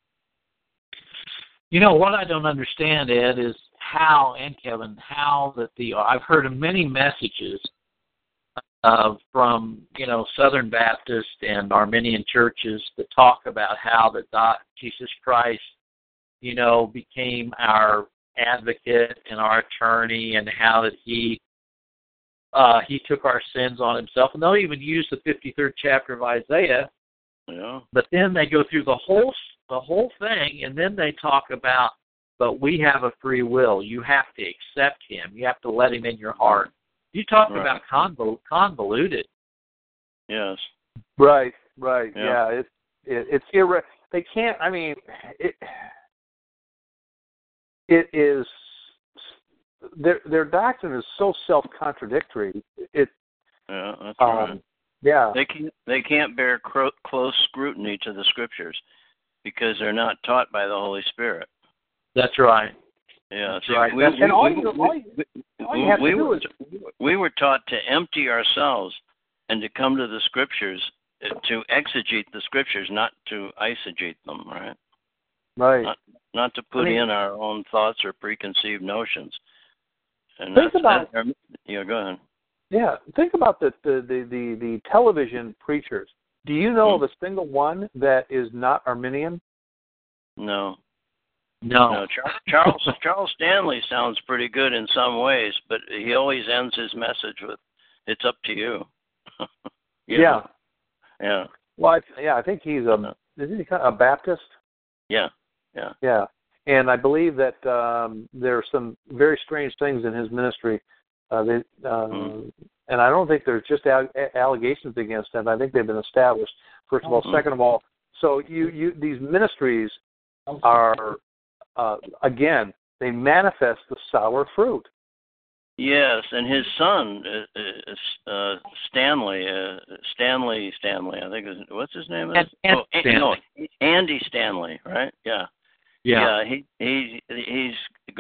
What I don't understand, Ed, is how, and Kevin, I've heard many messages from, Southern Baptist and Arminian churches that talk about how that Jesus Christ, became our advocate and our attorney, and how that he took our sins on himself. And they'll even use the 53rd chapter of Isaiah. Yeah. But then they go through the whole thing, and then they talk about, but we have a free will. You have to accept him. You have to let him in your heart. You talk about convoluted. Yes. Right. Yeah. It's they can't. I mean, it is. Their doctrine is so self-contradictory. That's right. Yeah. They can't bear close scrutiny to the Scriptures because they're not taught by the Holy Spirit. That's right. Yeah. That's right. We were taught to empty ourselves and to come to the Scriptures, to exegete the Scriptures, not to eisegete them, right? Right. Not to put in our own thoughts or preconceived notions. And go ahead. Yeah, think about the television preachers. Do you know of a single one that is not Arminian? No. Charles Stanley sounds pretty good in some ways, but he always ends his message with, "It's up to you." Yeah. Well, I think he's isn't he kind of a Baptist? Yeah. And I believe that there are some very strange things in his ministry. And I don't think there's just allegations against him. I think they've been established, first of all. Second of all, so these ministries are, again, they manifest the sour fruit. Yes, and his son, Stanley, I think, what's his name? Andy Stanley. Andy Stanley, right? Yeah. Yeah, he's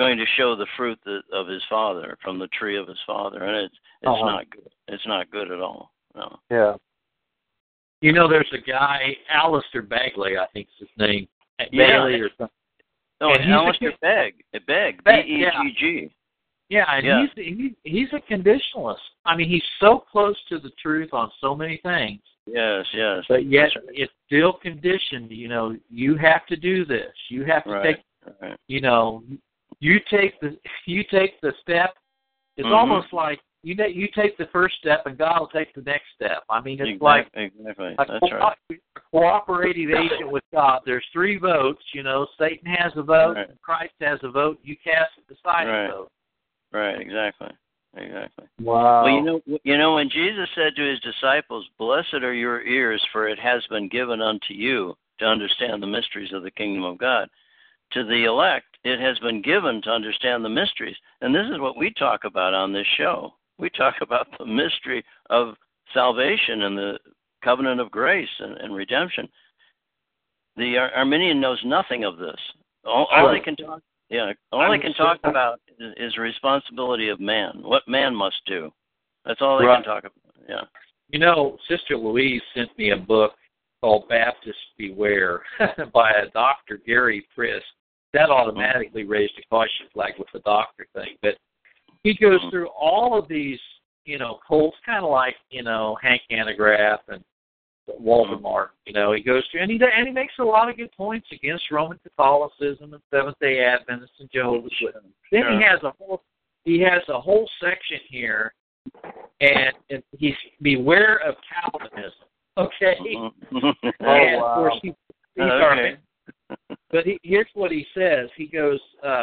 going to show the fruit of his father from the tree of his father, and it's not good. It's not good at all. No. Yeah. You know, there's a guy, Alistair Bagley, I think is his name, Bailey or something. Oh, and Alistair Begg, B-E-G-G. Yeah, and he's a conditionalist. I mean, he's so close to the truth on so many things. Yes. But yet it's still conditioned. You know, you have to do this. You have to take. Right. You know, you take the step. It's almost like you take the first step and God will take the next step. I mean, it's exactly. That's right. A cooperative agent with God. There's 3 votes. You know, Satan has a vote, Christ has a vote. You cast the deciding vote. Right. Exactly. Wow. Well, you know, when Jesus said to his disciples, "Blessed are your ears, for it has been given unto you to understand the mysteries of the kingdom of God." To the elect, it has been given to understand the mysteries. And this is what we talk about on this show. We talk about the mystery of salvation and the covenant of grace and redemption. The Arminian knows nothing of this. All they can talk about is the responsibility of man, what man must do. That's all they can talk about. Yeah. You know, Sister Louise sent me a book called Baptists Beware by a Dr. Gary Priest. That automatically raised a caution flag with the doctor thing. But he goes through all of these, you know, cults, kind of like, you know, Hank Hanegraaff and Waldemar. You know, he goes through, and he makes a lot of good points against Roman Catholicism and Seventh-day Adventists and Jehovah's Witnesses. Then he has a whole section here, and he's beware of Calvinism. Okay. And of course he's but here's what he says. He goes,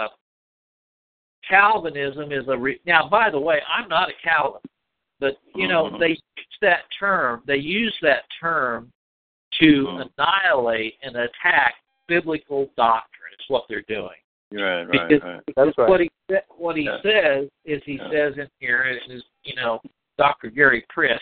Calvinism is now, by the way, I'm not a Calvinist, but, you know, they use that term to annihilate and attack biblical doctrine. Is what they're doing. Right. That's right. What he says is says in here, is, you know, Dr. Gary Priest,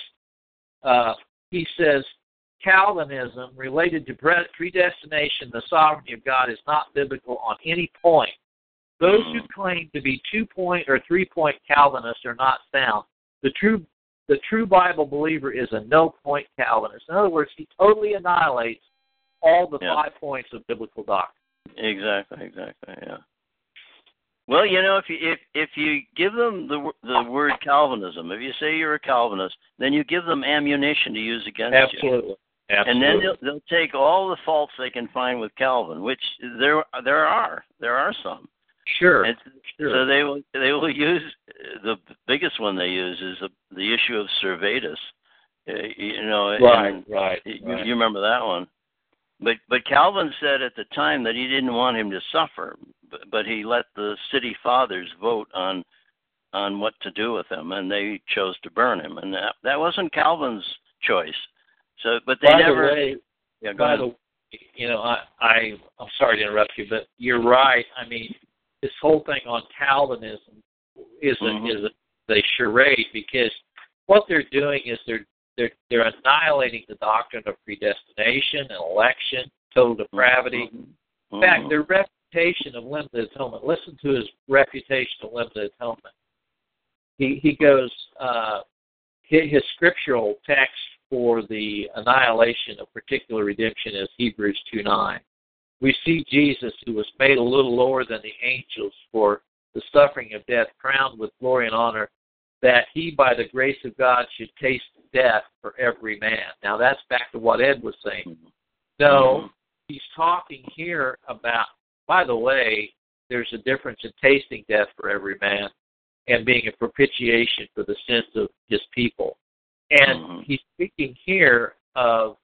he says, Calvinism related to predestination, the sovereignty of God, is not biblical on any point. Those who claim to be 2-point or 3-point Calvinists are not sound. The true Bible believer is a no-point Calvinist. In other words, he totally annihilates all the 5 points of biblical doctrine. Exactly. Yeah. Well, you know, if you give them the word Calvinism, if you say you're a Calvinist, then you give them ammunition to use against you. Absolutely. And then they'll take all the faults they can find with Calvin, which there are some. Sure. So they will use the biggest one they use is the issue of Servetus. You know. Right. You remember that one. But Calvin said at the time that he didn't want him to suffer, but he let the city fathers vote on what to do with him, and they chose to burn him, and that wasn't Calvin's choice. So, but they never. By the way, you know, I'm sorry to interrupt you, but you're right. I mean, this whole thing on Calvinism is a charade, because what they're doing is they're annihilating the doctrine of predestination and election, total depravity. In fact, their refutation of limited atonement. Listen to his refutation of limited atonement. He goes, his scriptural text for the annihilation of particular redemption is Hebrews 2:9. We see Jesus, who was made a little lower than the angels for the suffering of death, crowned with glory and honor, that he, by the grace of God, should taste death for every man. Now, that's back to what Ed was saying. No, he's talking here about, by the way, there's a difference in tasting death for every man and being a propitiation for the sins of his people. And he's speaking here of,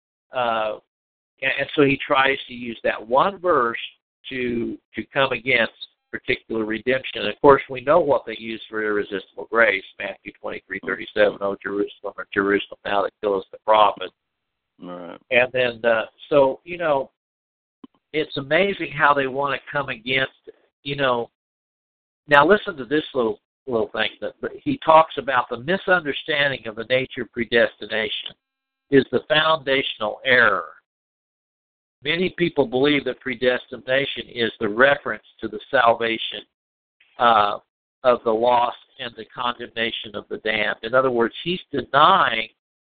and so he tries to use that one verse to come against particular redemption. And of course, we know what they use for irresistible grace, Matthew 23:37, "O Jerusalem, or Jerusalem, now that killest the prophet." Right. And then, so, you know, it's amazing how they want to come against, you know. Now listen to this little thing that he talks about. The misunderstanding of the nature of predestination is the foundational error. Many people believe that predestination is the reference to the salvation of the lost and the condemnation of the damned. In other words, he's denying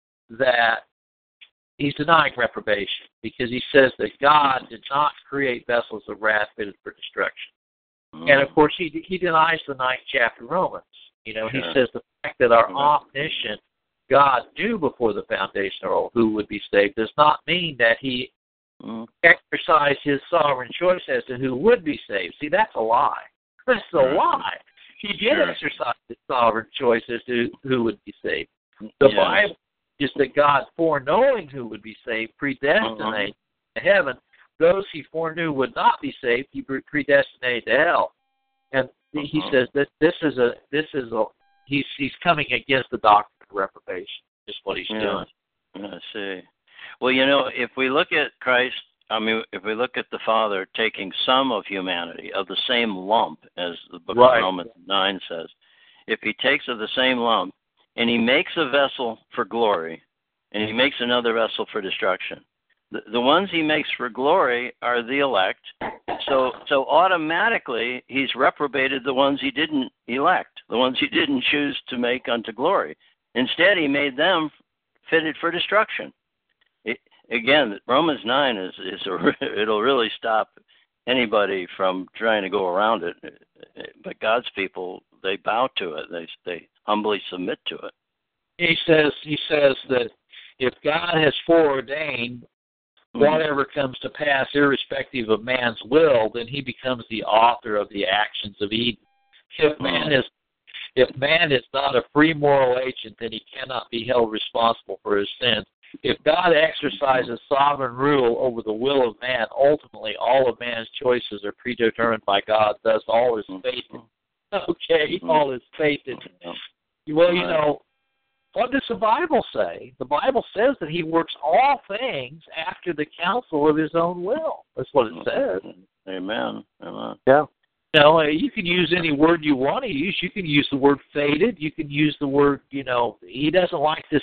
reprobation, because he says that God did not create vessels of wrath fitted for destruction. And of course, he denies the 9th chapter of Romans. He says the fact that our omniscient God knew before the foundation of the world who would be saved does not mean that he exercised his sovereign choice as to who would be saved. See, that's a lie. That's a lie. He did exercise his sovereign choice as to who would be saved. The Bible is that God, foreknowing who would be saved, predestinated to heaven. Those he foreknew would not be saved, he predestinated to hell. And he says that he's coming against the doctrine of reprobation. Is what he's doing. I see. Well, if we look at Christ, if we look at the Father taking some of humanity, of the same lump, as the book of Romans 9 says, if he takes of the same lump, and he makes a vessel for glory, and he makes another vessel for destruction, the ones he makes for glory are the elect, so automatically he's reprobated the ones he didn't elect, the ones he didn't choose to make unto glory. Instead, he made them fitted for destruction. Again, Romans 9 it'll really stop anybody from trying to go around it. But God's people, they bow to it. They humbly submit to it. He says that if God has foreordained whatever comes to pass, irrespective of man's will, then he becomes the author of the actions of Eden. If man is not a free moral agent, then he cannot be held responsible for his sins. If God exercises sovereign rule over the will of man, ultimately all of man's choices are predetermined by God. Thus, all is fated. Okay, all is fated. Well, what does the Bible say? The Bible says that he works all things after the counsel of his own will. That's what it says. Amen. Yeah. You can use any word you want to use. You can use the word fated. You can use the word, he doesn't like this,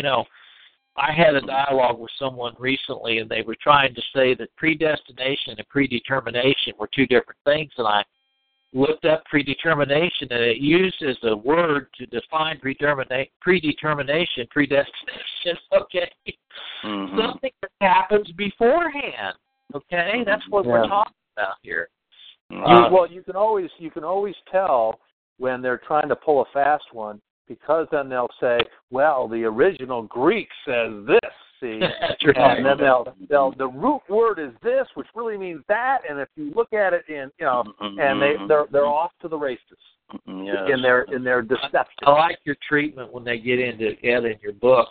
I had a dialogue with someone recently, and they were trying to say that predestination and predetermination were two different things, and I looked up predetermination, and it used as a word to define predetermination, predestination, okay? Something that happens beforehand, okay? That's what we're talking about here. You can always tell when they're trying to pull a fast one, because then they'll say, well, the original Greek says this, see? That's right. And then the root word is this, which really means that, and if you look at it and they're off to the races in their deception. I like your treatment when they get into Ed in your book,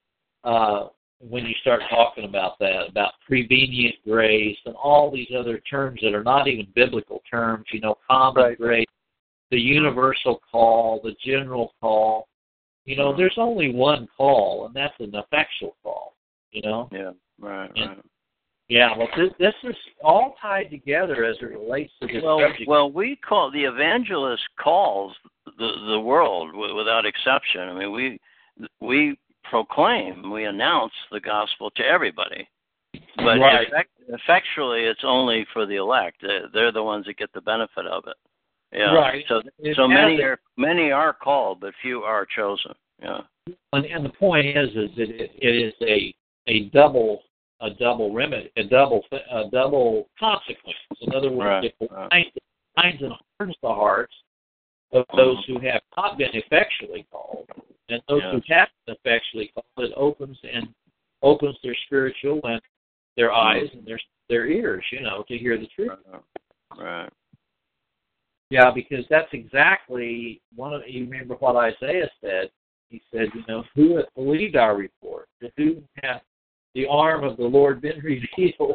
when you start talking about that, about prevenient grace and all these other terms that are not even biblical terms, common grace, the universal call, the general call. There's only one call, and that's an effectual call, Yeah, right. Yeah, well, this is all tied together as it relates to this subject. Well, we call, the evangelist calls the world without exception. I mean, we proclaim, we announce the gospel to everybody. But effectually, it's only for the elect. They're the ones that get the benefit of it. Yeah. Right. So many are called, but few are chosen. Yeah. And the point is that it is a double remedy, a double consequence. In other words, it binds and hardens the hearts of those who have not been effectually called, and those who have been effectually called, it opens their spiritual and their eyes and their ears, to hear the truth. Right. Yeah, because that's exactly you remember what Isaiah said. He said, who hath believed our report? To whom hath the arm of the Lord been revealed?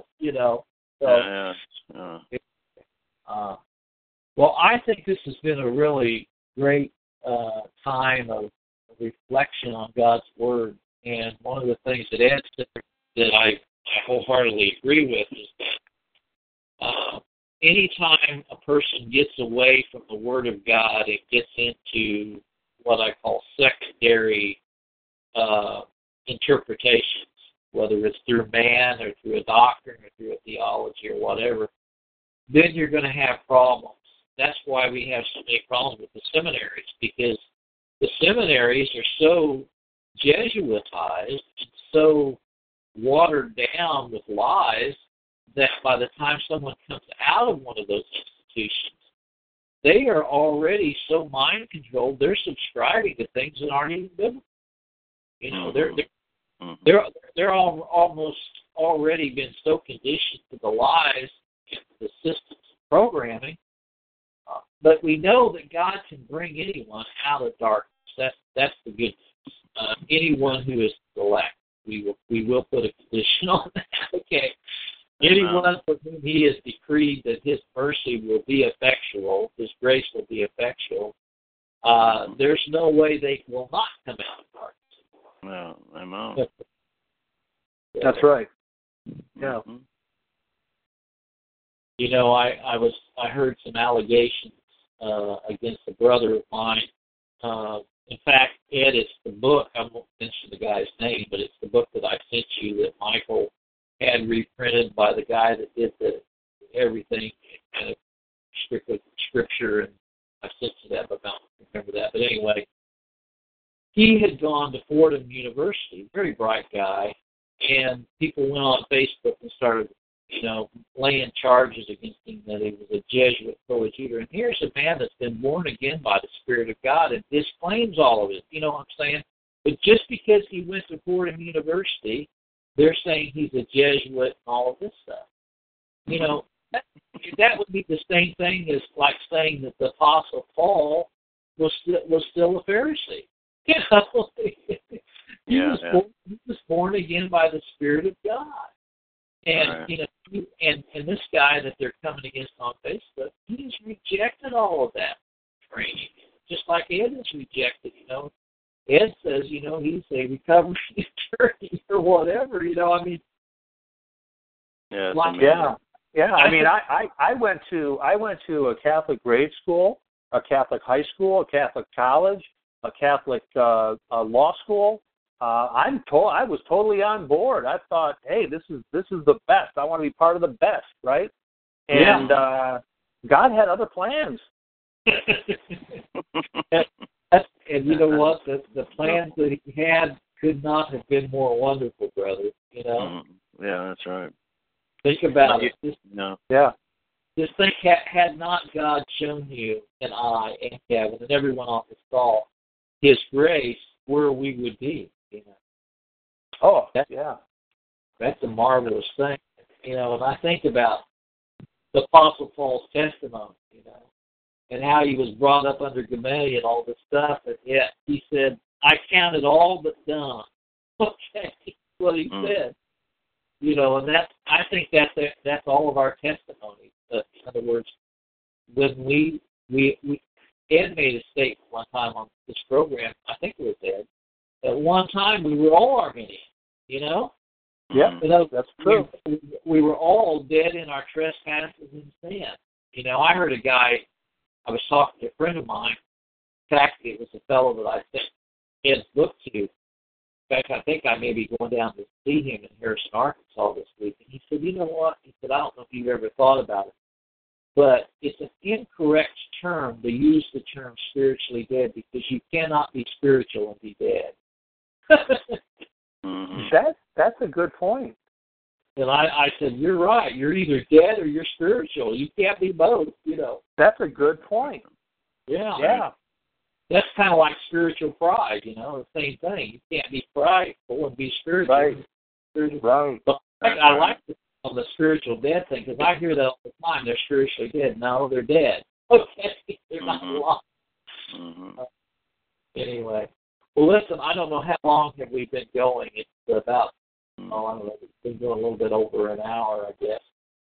Well, I think this has been a really great time of reflection on God's Word. And one of the things that Ed said that I wholeheartedly agree with is that anytime a person gets away from the Word of God and gets into what I call secondary interpretations, whether it's through man or through a doctrine or through a theology or whatever, then you're going to have problems. that's why we have so many problems with the seminaries, because the seminaries are so Jesuitized and so watered down with lies that by the time someone comes out of one of those institutions, they are already so mind controlled. They're subscribing to things that aren't even biblical. You know, they're almost already been so conditioned to the lies and the systems of programming. But we know that God can bring anyone out of darkness. That's the good news. Anyone who is elect, we will put a condition on that. Okay. Anyone for whom He has decreed that His mercy will be effectual, His grace will be effectual, there's no way they will not come out of darkness. Well, amen. That's right. Yeah. You know, I heard some allegations against a brother of mine. In fact, Ed, it's the book. I won't mention the guy's name, but it's the book that I sent you that Michael had reprinted by the guy that did everything, kind of strictly scripture, and I sent you that, but I don't remember that. But anyway, he had gone to Fordham University, very bright guy, and people went on Facebook and started, laying charges against him that he was a Jesuit coadjutor. And here's a man that's been born again by the Spirit of God and disclaims all of it. You know what I'm saying? But just because he went to Fordham University, they're saying he's a Jesuit and all of this stuff. You know, that would be the same thing as like saying that the Apostle Paul was still a Pharisee. You know, he was born again by the Spirit of God. And and this guy that they're coming against on Facebook, he's rejected all of that training, just like Ed has rejected. Ed says, he's a recovery attorney or whatever. I mean, I mean, I went to a Catholic grade school, a Catholic high school, a Catholic college, a Catholic law school. I was totally on board. I thought, hey, this is the best. I want to be part of the best, right? And God had other plans. And you know what? The plans that He had could not have been more wonderful, brother. Yeah, that's right. Think about it. Just think, had not God shown you and I and Kevin and everyone on this call His grace, where we would be. That's a marvelous thing. And I think about the Apostle Paul's testimony, and how he was brought up under Gamaliel and all this stuff, and yet he said, I count it all but done. Okay, that's what he said. And I think that's all of our testimonies. In other words, when we Ed made a statement one time on this program, I think it was Ed, at one time we were all Armenian, Yeah, that's true. We were all dead in our trespasses and sin. I heard a guy, I was talking to a friend of mine, in fact, it was a fellow that I sent Ed's book to. In fact, I think I may be going down to see him in Harrison, Arkansas this week. And he said, you know what? He said, I don't know if you've ever thought about it, but it's an incorrect term to use the term spiritually dead, because you cannot be spiritual and be dead. That's a good point. And I said, you're right. You're either dead or you're spiritual. You can't be both, That's a good point. Yeah. That's kind of like spiritual pride, the same thing. You can't be prideful and be spiritual. Right. But I like on the spiritual dead thing, because I hear that all the time. They're spiritually dead. No, they're dead. Okay, they're not alive. Anyway, well, listen. I don't know how long have we been going. It's about I don't know. It's been going a little bit over an hour, I guess.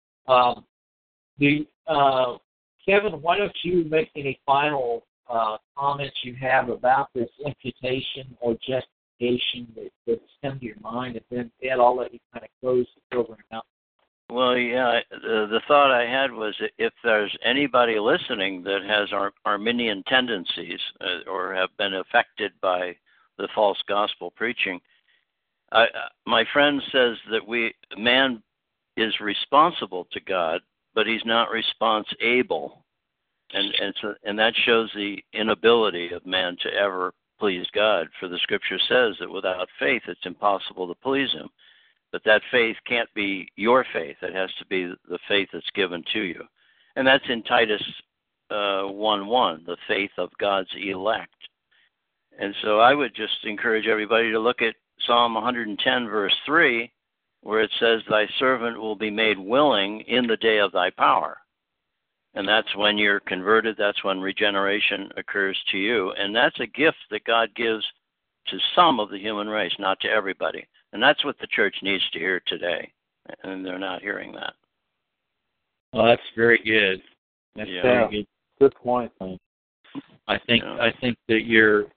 Kevin, why don't you make any final comments you have about this imputation or justification that's come to your mind, and then Ed, I'll let you kind of close the program out. Well, the thought I had was, if there's anybody listening that has Arminian tendencies or have been affected by the false gospel preaching, my friend says that man is responsible to God, but he's not response-able. and that shows the inability of man to ever please God. For the Scripture says that without faith, it's impossible to please Him. But that faith can't be your faith. It has to be the faith that's given to you, and that's in Titus 1:1, the faith of God's elect. And so I would just encourage everybody to look at Psalm 110, verse 3, where it says, "Thy servant will be made willing in the day of thy power." And that's when you're converted. That's when regeneration occurs to you. And that's a gift that God gives to some of the human race, not to everybody. And that's what the church needs to hear today. And they're not hearing that. Well, that's very good. That's very good. Good point. I think that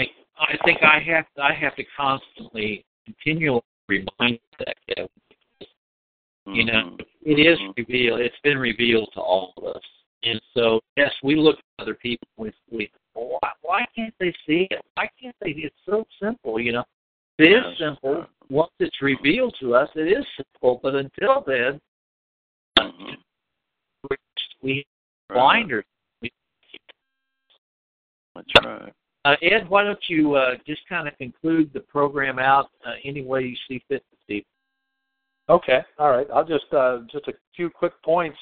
I have to constantly, continually remind that, Kevin. You know, it is revealed. It's been revealed to all of us. And so, yes, we look at other people and we why can't they see it? Why can't they? It's so simple, you know. It is simple. Once it's revealed to us, it is simple. But until then, we blinders. That's right. Ed, why don't you just kind of conclude the program out any way you see fit, Steve? Okay, all right. I'll just a few quick points.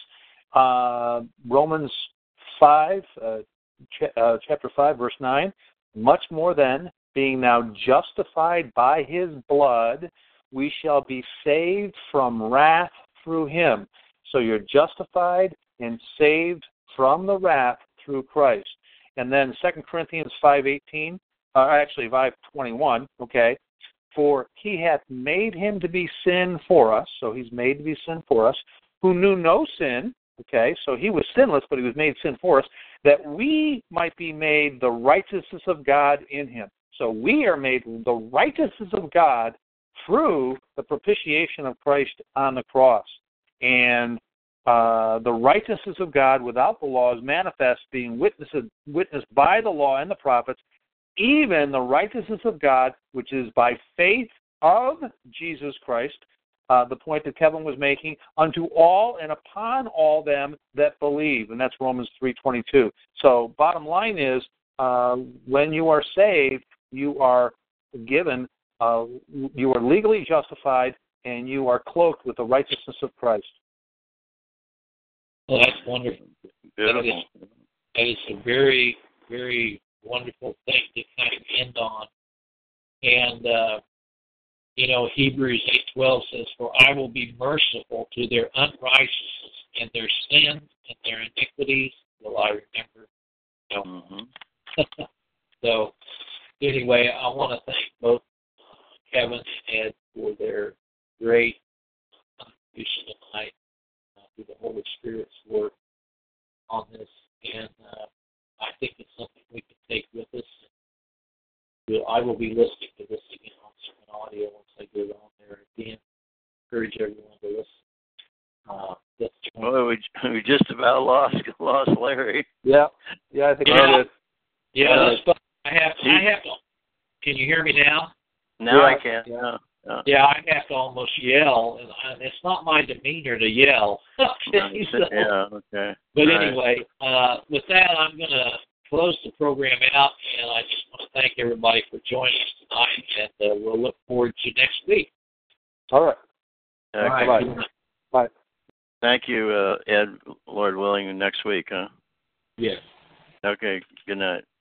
Romans 5, chapter 5, verse 9. Much more then, being now justified by His blood, we shall be saved from wrath through Him. So you're justified and saved from the wrath through Christ. And then 2 Corinthians 5:18, actually 5:21. Okay. For He hath made Him to be sin for us, so He's made to be sin for us, who knew no sin, okay, so He was sinless, but He was made sin for us, that we might be made the righteousness of God in Him. So we are made the righteousness of God through the propitiation of Christ on the cross. And the righteousness of God without the law is manifest, being witnessed by the law and the prophets, even the righteousness of God, which is by faith of Jesus Christ, the point that Kevin was making, unto all and upon all them that believe. And that's Romans 3:22. So bottom line is, when you are saved, you are given, you are legally justified, and you are cloaked with the righteousness of Christ. Well, that's wonderful. Beautiful. That is a very, very wonderful thing to kind of end on. And, Hebrews 8:12 says, "For I will be merciful to their unrighteousness, and their sins and their iniquities will I remember." So, anyway, I want to thank both Kevin and Ed for their great contribution tonight through the Holy Spirit's work on this. And I think it's something we can take with us. I will be listening to this again on certain audio once I get on there again. Encourage everyone to listen. Well, we just about lost Larry. Yeah, I think I did. Yeah, I have to. Can you hear me now? Now I can. Yeah, I have to almost yell, and it's not my demeanor to yell. Okay, okay. But anyway, with that, I'm going to close the program out, and I just want to thank everybody for joining us tonight, and we'll look forward to next week. All right. Okay. All right. Bye. Thank you, Ed, Lord willing, next week, huh? Yes. Okay, good night.